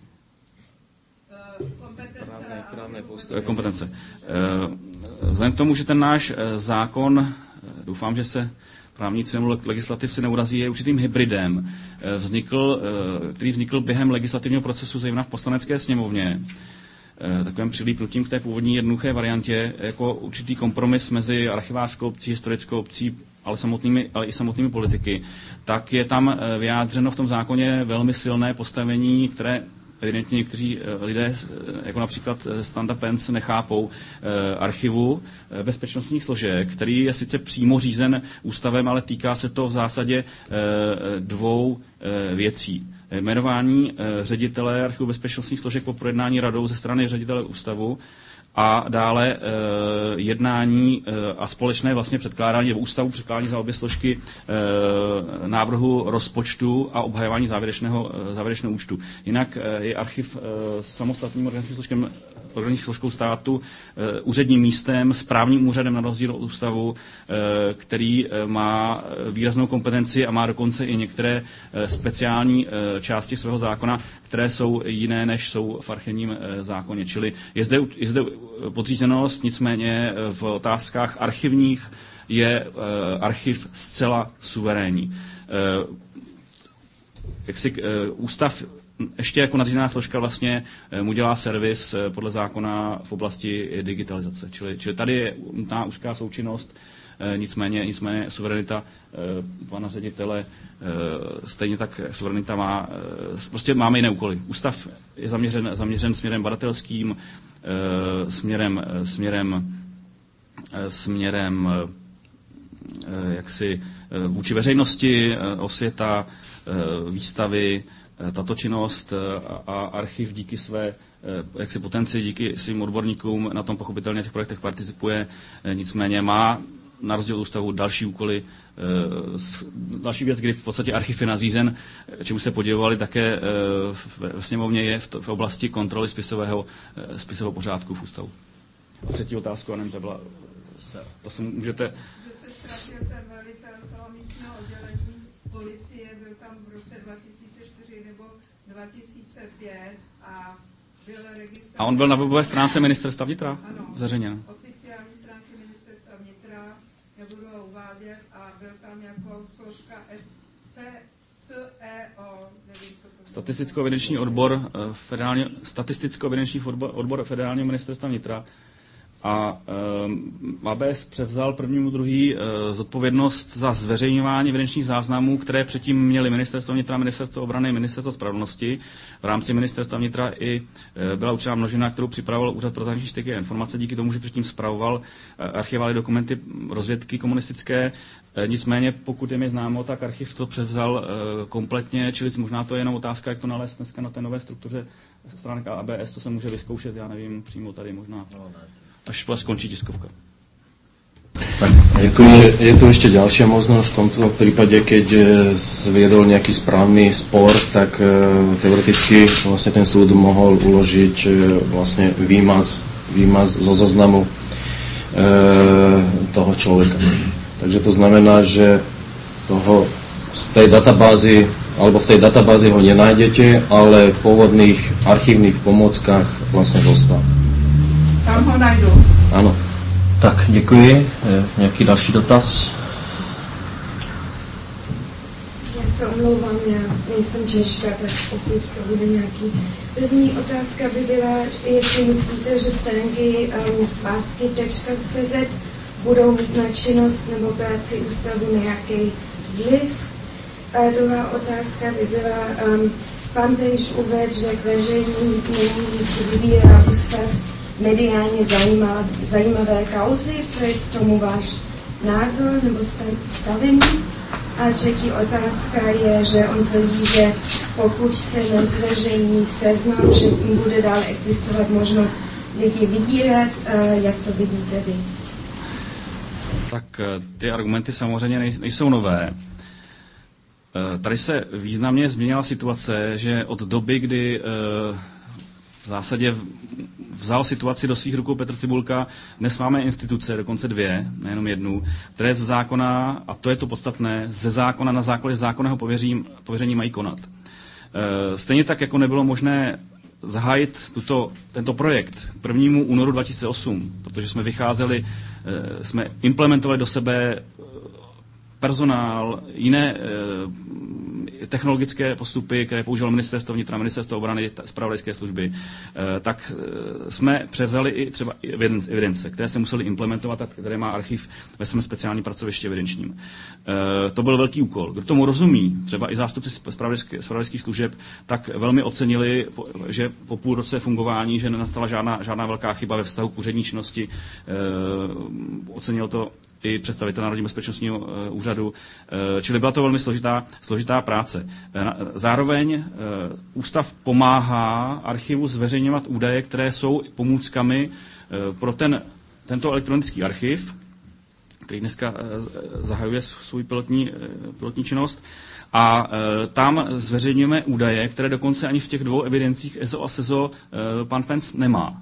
Kompetence. Vzhledem k tomu, že ten náš zákon, doufám, že se právníci nebo legislativci neurazí, je určitým hybridem, který vznikl během legislativního procesu, zejména v Poslanecké sněmovně, takovým přilípnutím k té původní jednoduché variantě, jako určitý kompromis mezi archivářskou obcí, historickou obcí, ale i samotnými politiky, tak je tam vyjádřeno v tom zákoně velmi silné postavení, které evidentně někteří lidé, jako například Standa Pence, nechápou, archivu bezpečnostních složek, který je sice přímo řízen ústavem, ale týká se to v zásadě dvou věcí. Jmenování ředitele archivu bezpečnostních složek po projednání radou ze strany ředitele ústavu a dále jednání a společné vlastně předkládání v ústavu předkládání za obě složky návrhu rozpočtu a obhajování závěrečného účtu. Jinak je archiv samostatným organizační složkou státu, úředním místem, správním úřadem na rozdíl od ústavu, který má výraznou kompetenci a má dokonce i některé speciální části svého zákona, které jsou jiné, než jsou v archivním zákoně. Čili je zde podřízenost, nicméně v otázkách archivních je archiv zcela suverénní. Ústav ještě jako nadřízená složka vlastně mu dělá servis podle zákona v oblasti digitalizace. Čili tady je nutná úzká součinnost, nicméně suverenita pana ředitele, stejně tak suverenita má, prostě máme jiné úkoly. Ústav je zaměřen směrem badatelským, směrem jaksi vůči veřejnosti, osvěta, výstavy, tato činnost a archiv díky své potenci, díky svým odborníkům na tom pochopitelně v těch projektech participuje, nicméně má na rozdíl od ústavu další úkoly. Další věc, kdy v podstatě archiv je nadřízen, čemu se podívali také ve sněmovně, je v oblasti kontroly spisového pořádku v ústavu. A třetí otázku, Anem, to se můžete... Že se ztratil ten velitel toho místního oddělení policie, byl tam v roce 2004 nebo 2005 a byl registrovaný... A on byl na webové stránce Ministerstva vnitra zveřejněn? Oficiální stránky Ministerstva vnitra, nebudu ho uvádět, a byl tam jako složka SEO, nevím, co to Statisticko-evidenční odbor federálního ministerstva vnitra. A ABS převzal 1.2. Zodpovědnost za zveřejňování evidenčních záznamů, které předtím měly Ministerstvo vnitra, Ministerstvo obrany, Ministerstvo spravedlnosti. V rámci Ministerstva vnitra i byla určitá množina, kterou připravoval Úřad pro zahraniční styky a informace, díky tomu, že předtím spravoval archivální dokumenty rozvědky komunistické. Nicméně, pokud je mi známo, tak archiv to převzal kompletně, čili možná to je jenom otázka, jak to nalézt dneska na té nové struktuře stránek ABS, to se může vyzkoušet, já nevím, přímo tady možná. Až skončí tiskovka. Je tu ešte ďalšia možnosť. V tomto prípade, keď viedol nejaký správny spor, tak teoreticky vlastne ten súd mohol uložiť vlastne výmaz zo zoznamu toho človeka. Takže to znamená, že z tej databázy, alebo v tej databázi ho nenájdete, ale v pôvodných archívnych pomôckach vlastne zostal. Tam ho najdu. Ano. Tak, děkuji. Nějaký další dotaz? Já se omlouvám, já nejsem Češka, tak pokud to bude nějaký. První otázka by byla, jestli myslíte, že stránky svazky.cz budou mít na činnost nebo práci ústavu nějaký vliv. A druhá otázka by byla, pan Penš uvedl, že k veřejní mění vybírá ústav mediálně zajímavé kauzy, co je k tomu váš názor nebo stavení? A třetí otázka je, že on tvrdí, že pokud se nezveřejní seznam, že bude dál existovat možnost lidi vydírat, jak to vidíte vy? Tak ty argumenty samozřejmě nejsou nové. Tady se významně změnila situace, že od doby, kdy v zásadě vzal situaci do svých rukou Petr Cibulka, dnes máme instituce, dokonce dvě, nejenom jednu, které ze zákona, a to je to podstatné, ze zákona na základě zákonného pověření mají konat. Stejně tak, jako nebylo možné zahájit tento projekt k 1. únoru 2008, protože jsme implementovali do sebe personál, jiné technologické postupy, které používalo Ministerstvo vnitra, Ministerstvo obrany, zpravodajské služby, tak jsme převzali i třeba evidence, které se museli implementovat a které má archiv ve svém speciálním pracovišti evidenčním. To byl velký úkol. Kdo tomu rozumí, třeba i zástupci zpravodajských služeb, tak velmi ocenili, že po půl roce fungování, že nenastala žádná velká chyba ve vztahu k úřední činnosti. Ocenil to i představitel Národního bezpečnostního úřadu, čili byla to velmi složitá práce. Zároveň ústav pomáhá archivu zveřejňovat údaje, které jsou pomůckami pro tento elektronický archiv, který dneska zahajuje svůj pilotní činnost, a tam zveřejňujeme údaje, které dokonce ani v těch dvou evidencích EZO a SEZO pan Pence nemá.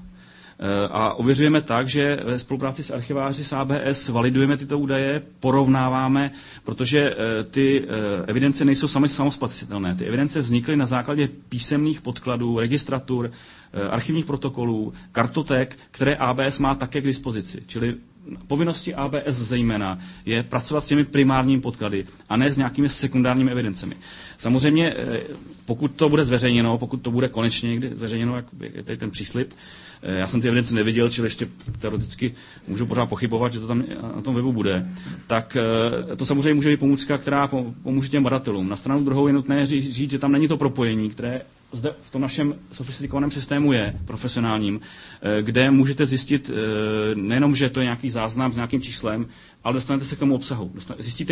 A ověřujeme tak, že ve spolupráci s archiváři z ABS validujeme tyto údaje, porovnáváme, protože ty evidence nejsou samospasitelné. Ty evidence vznikly na základě písemných podkladů, registratur, archivních protokolů, kartotek, které ABS má také k dispozici. Čili povinností ABS zejména je pracovat s těmi primárními podklady a ne s nějakými sekundárními evidencemi. Samozřejmě, pokud to bude zveřejněno, pokud to bude konečně někdy zveřejněno, jak je tady ten příslib, já jsem ty evidence neviděl, čili ještě teoreticky můžu pořád pochybovat, že to tam na tom webu bude, tak to samozřejmě může být pomůcka, která pomůže těm badatelům. Na stranu druhou je nutné říct, že tam není to propojení, které zde v tom našem sofistikovaném systému je, profesionálním, kde můžete zjistit nejenom, že to je nějaký záznam s nějakým číslem, ale dostanete se k tomu obsahu. Zjistíte,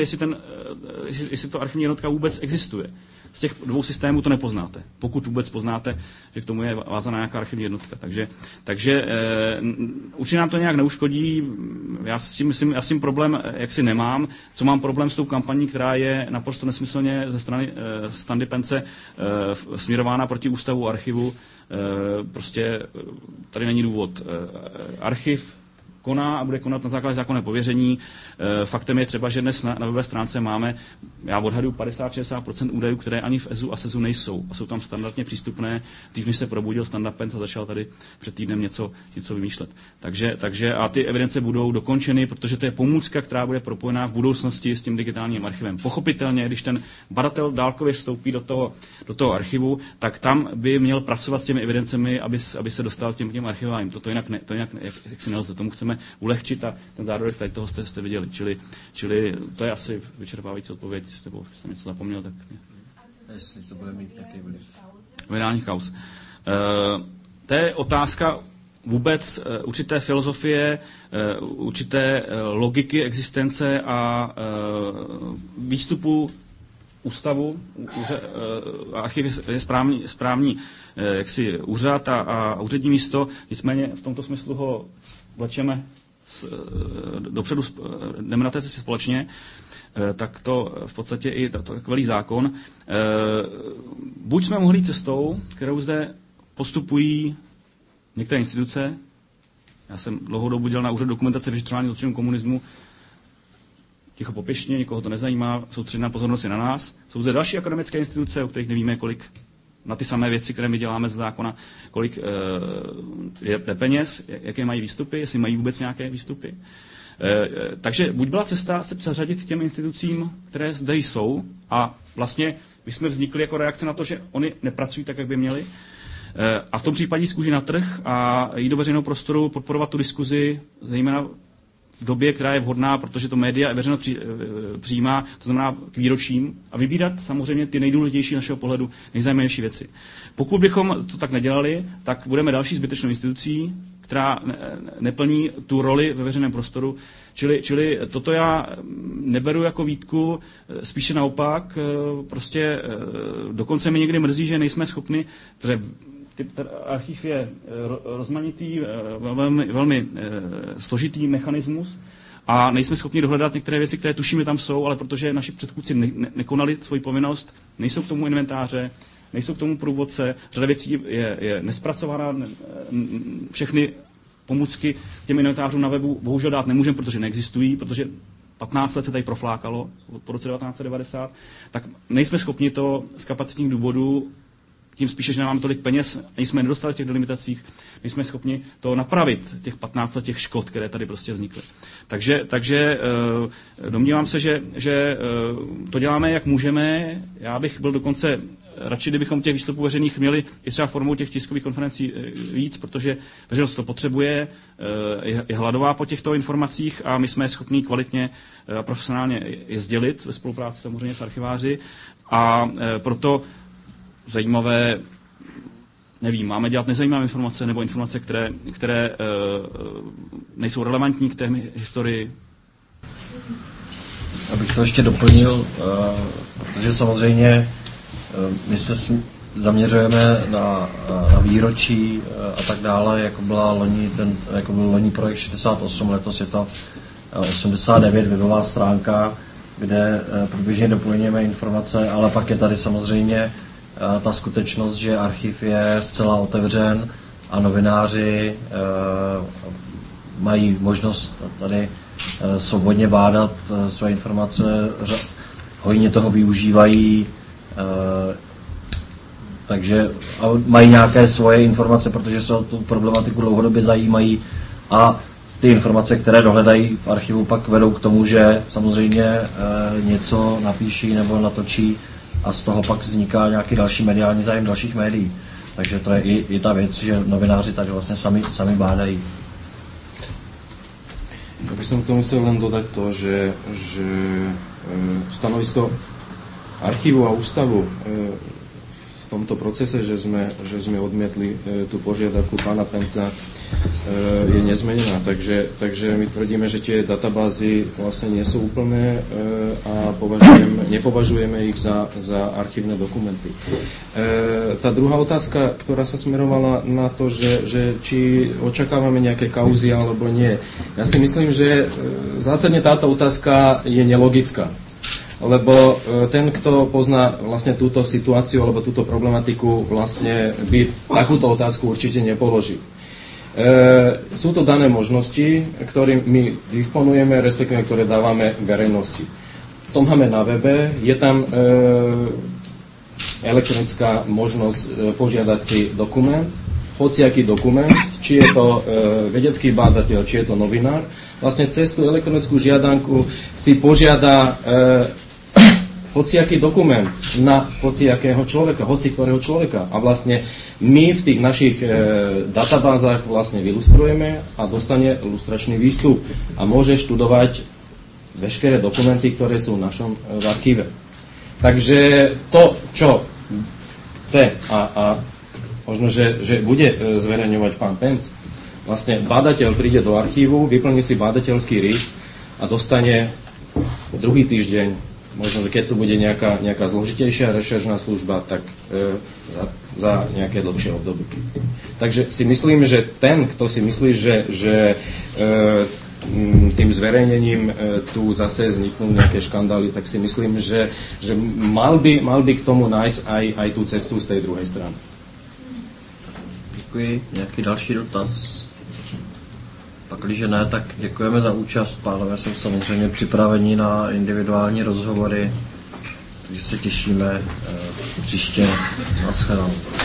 jestli to archivní jednotka vůbec existuje. Z těch dvou systémů to nepoznáte. Pokud vůbec poznáte, že k tomu je vázaná nějaká archivní jednotka. Takže určitě nám to nějak neuškodí. Já s tím problém jaksi nemám. Co mám problém s tou kampaní, která je naprosto nesmyslně ze strany Standy Pence směrována proti ústavu archivu. Prostě tady není důvod. Archiv koná a bude konat na základě zákonné pověření. Faktem je třeba, že dnes na webové stránce máme, já odhaduji 50-60% údajů, které ani v EZU a SEZU nejsou. A jsou tam standardně přístupné. Když se probudil Standa Pence a začal tady před týdnem něco vymýšlet. Takže a ty evidence budou dokončeny, protože to je pomůcka, která bude propojená v budoucnosti s tím digitálním archivem. Pochopitelně, když ten badatel dálkově vstoupí do toho archivu, tak tam by měl pracovat s těmi evidencemi, aby se dostal k těm archiválním. To jinak jak si nelze. Tomu chceme ulehčit a ten zárodek tady toho jste viděli. Čili to je asi vyčerpávající odpověď, nebo jsem něco zapomněl, tak... Jestli to bude mít nějaký vliv. Virálních chaos. To je otázka vůbec určité filozofie, určité logiky existence a výstupu ústavu. Archiv je správní jaksi úřad a úřední místo, nicméně v tomto smyslu ho vlečeme dopředu, jdeme na té cestě společně, tak to v podstatě i takový zákon. Buď jsme mohli jít cestou, kterou zde postupují některé instituce. Já jsem dlouhou dobu dělal na úřadu dokumentace vyšetřování zločinů komunismu. Ticho popěšně, nikoho to nezajímá, soustředěná pozornost je na nás. Jsou zde další akademické instituce, o kterých nevíme, kolik na ty samé věci, které my děláme ze zákona, kolik je peněz, jaké mají výstupy, jestli mají vůbec nějaké výstupy. Takže buď byla cesta se zařadit k těm institucím, které zde jsou, a vlastně my jsme vznikli jako reakce na to, že oni nepracují tak, jak by měli, a v tom případě z kůži na trh a jít do veřejného prostoru, podporovat tu diskuzi, zejména v době, která je vhodná, protože to média i veřejnost přijímá, to znamená k výročím, a vybírat samozřejmě ty nejdůležitější našeho pohledu, nejzajímavější věci. Pokud bychom to tak nedělali, tak budeme další zbytečnou institucí, která neplní tu roli ve veřejném prostoru. Čili toto já neberu jako výtku, spíše naopak, prostě dokonce mi někdy mrzí, že nejsme schopni, protože archiv je rozmanitý, velmi složitý mechanismus a nejsme schopni dohledat některé věci, které tušíme tam jsou, ale protože naši předchůdci nekonali svoji povinnost, nejsou k tomu inventáře, nejsou k tomu průvodce, řada věcí je nespracovaná, všechny pomůcky těm inventářům na webu bohužel dát nemůžeme, protože neexistují, protože 15 let se tady proflákalo po roce 1990, tak nejsme schopni to z kapacitních důvodů, tím spíše, že nemáme tolik peněz, ani jsme nedostali v těch delimitacích, nejsme schopni to napravit, těch 15 let těch škod, které tady prostě vznikly. Takže domnívám se, že to děláme, jak můžeme. Já bych byl dokonce radši, kdybychom těch výstupů veřejných měli i třeba formou těch tiskových konferencí víc, protože veřejnost to potřebuje, je hladová po těchto informacích a my jsme schopni kvalitně a profesionálně je sdělit ve spolupráci samozřejmě s archiváři, a proto zajímavé, nevím, máme dělat nezajímavé informace nebo informace, které nejsou relevantní k té historii. Abych to ještě doplnil, protože samozřejmě my se zaměřujeme na výročí a tak dále, jako byl loni projekt 68, letos je to 89 webová stránka, kde průběžně doplňujeme informace, ale pak je tady samozřejmě ta skutečnost, že archiv je zcela otevřen a novináři mají možnost tady svobodně bádat své informace, hojně toho využívají, takže mají nějaké svoje informace, protože se o tu problematiku dlouhodobě zajímají a ty informace, které dohledají v archivu, pak vedou k tomu, že samozřejmě něco napíší nebo natočí a z toho pak vzniká nějaký další mediální zájem dalších médií. Takže to je i ta věc, že novináři tady vlastně sami bádají. Ja by som k tomu chcel len dodať to, že stanovisko archívu a ústavu v tomto procese, že sme odmietli tú požiadavku pána Penca, je nezmenená. Takže my tvrdíme, že tie databázy vlastne nie sú úplné a nepovažujeme ich za archívne dokumenty. Tá druhá otázka, ktorá sa smerovala na to, že či očakávame nejaké kauzy alebo nie. Ja si myslím, že zásadne táto otázka je nelogická. Lebo ten, kto pozná vlastne túto situáciu alebo túto problematiku, vlastne by takúto otázku určite nepoložil. Sú to dané možnosti, ktorým my disponujeme, respektíve ktoré dávame verejnosti. To máme na webe, je tam elektronická možnosť požiadať si dokument, hociaký dokument, či je to vedecký bádateľ, či je to novinár. Vlastne cez tú elektronickú žiadanku si požiada hociaký dokument na hociakého človeka, hoci ktorého človeka. A vlastne my v tých našich databázach vlastne vylustrujeme a dostane lustračný výstup a môže študovať veškeré dokumenty, ktoré sú v našom v archíve. Takže to, čo chce a možno, že bude zverejňovať pán Penc, vlastne bádateľ príde do archívu, vyplní si bádateľský list a dostane druhý týždeň, možno, že keď tu bude nejaká zložitejšia rešeržná služba, tak za nejaké dlhšie obdobie. Takže si myslím, že ten, kto si myslí, že tým zverejnením tu zase vzniknú nejaké škandály, tak si myslím, že mal by k tomu nájsť aj tú cestu z tej druhej strany. Děkuji. Nějaký další dotaz? Pak, když ne, tak děkujeme za účast. Pánové jsou samozřejmě připraveni na individuální rozhovory, takže se těšíme příště. Naschledanou.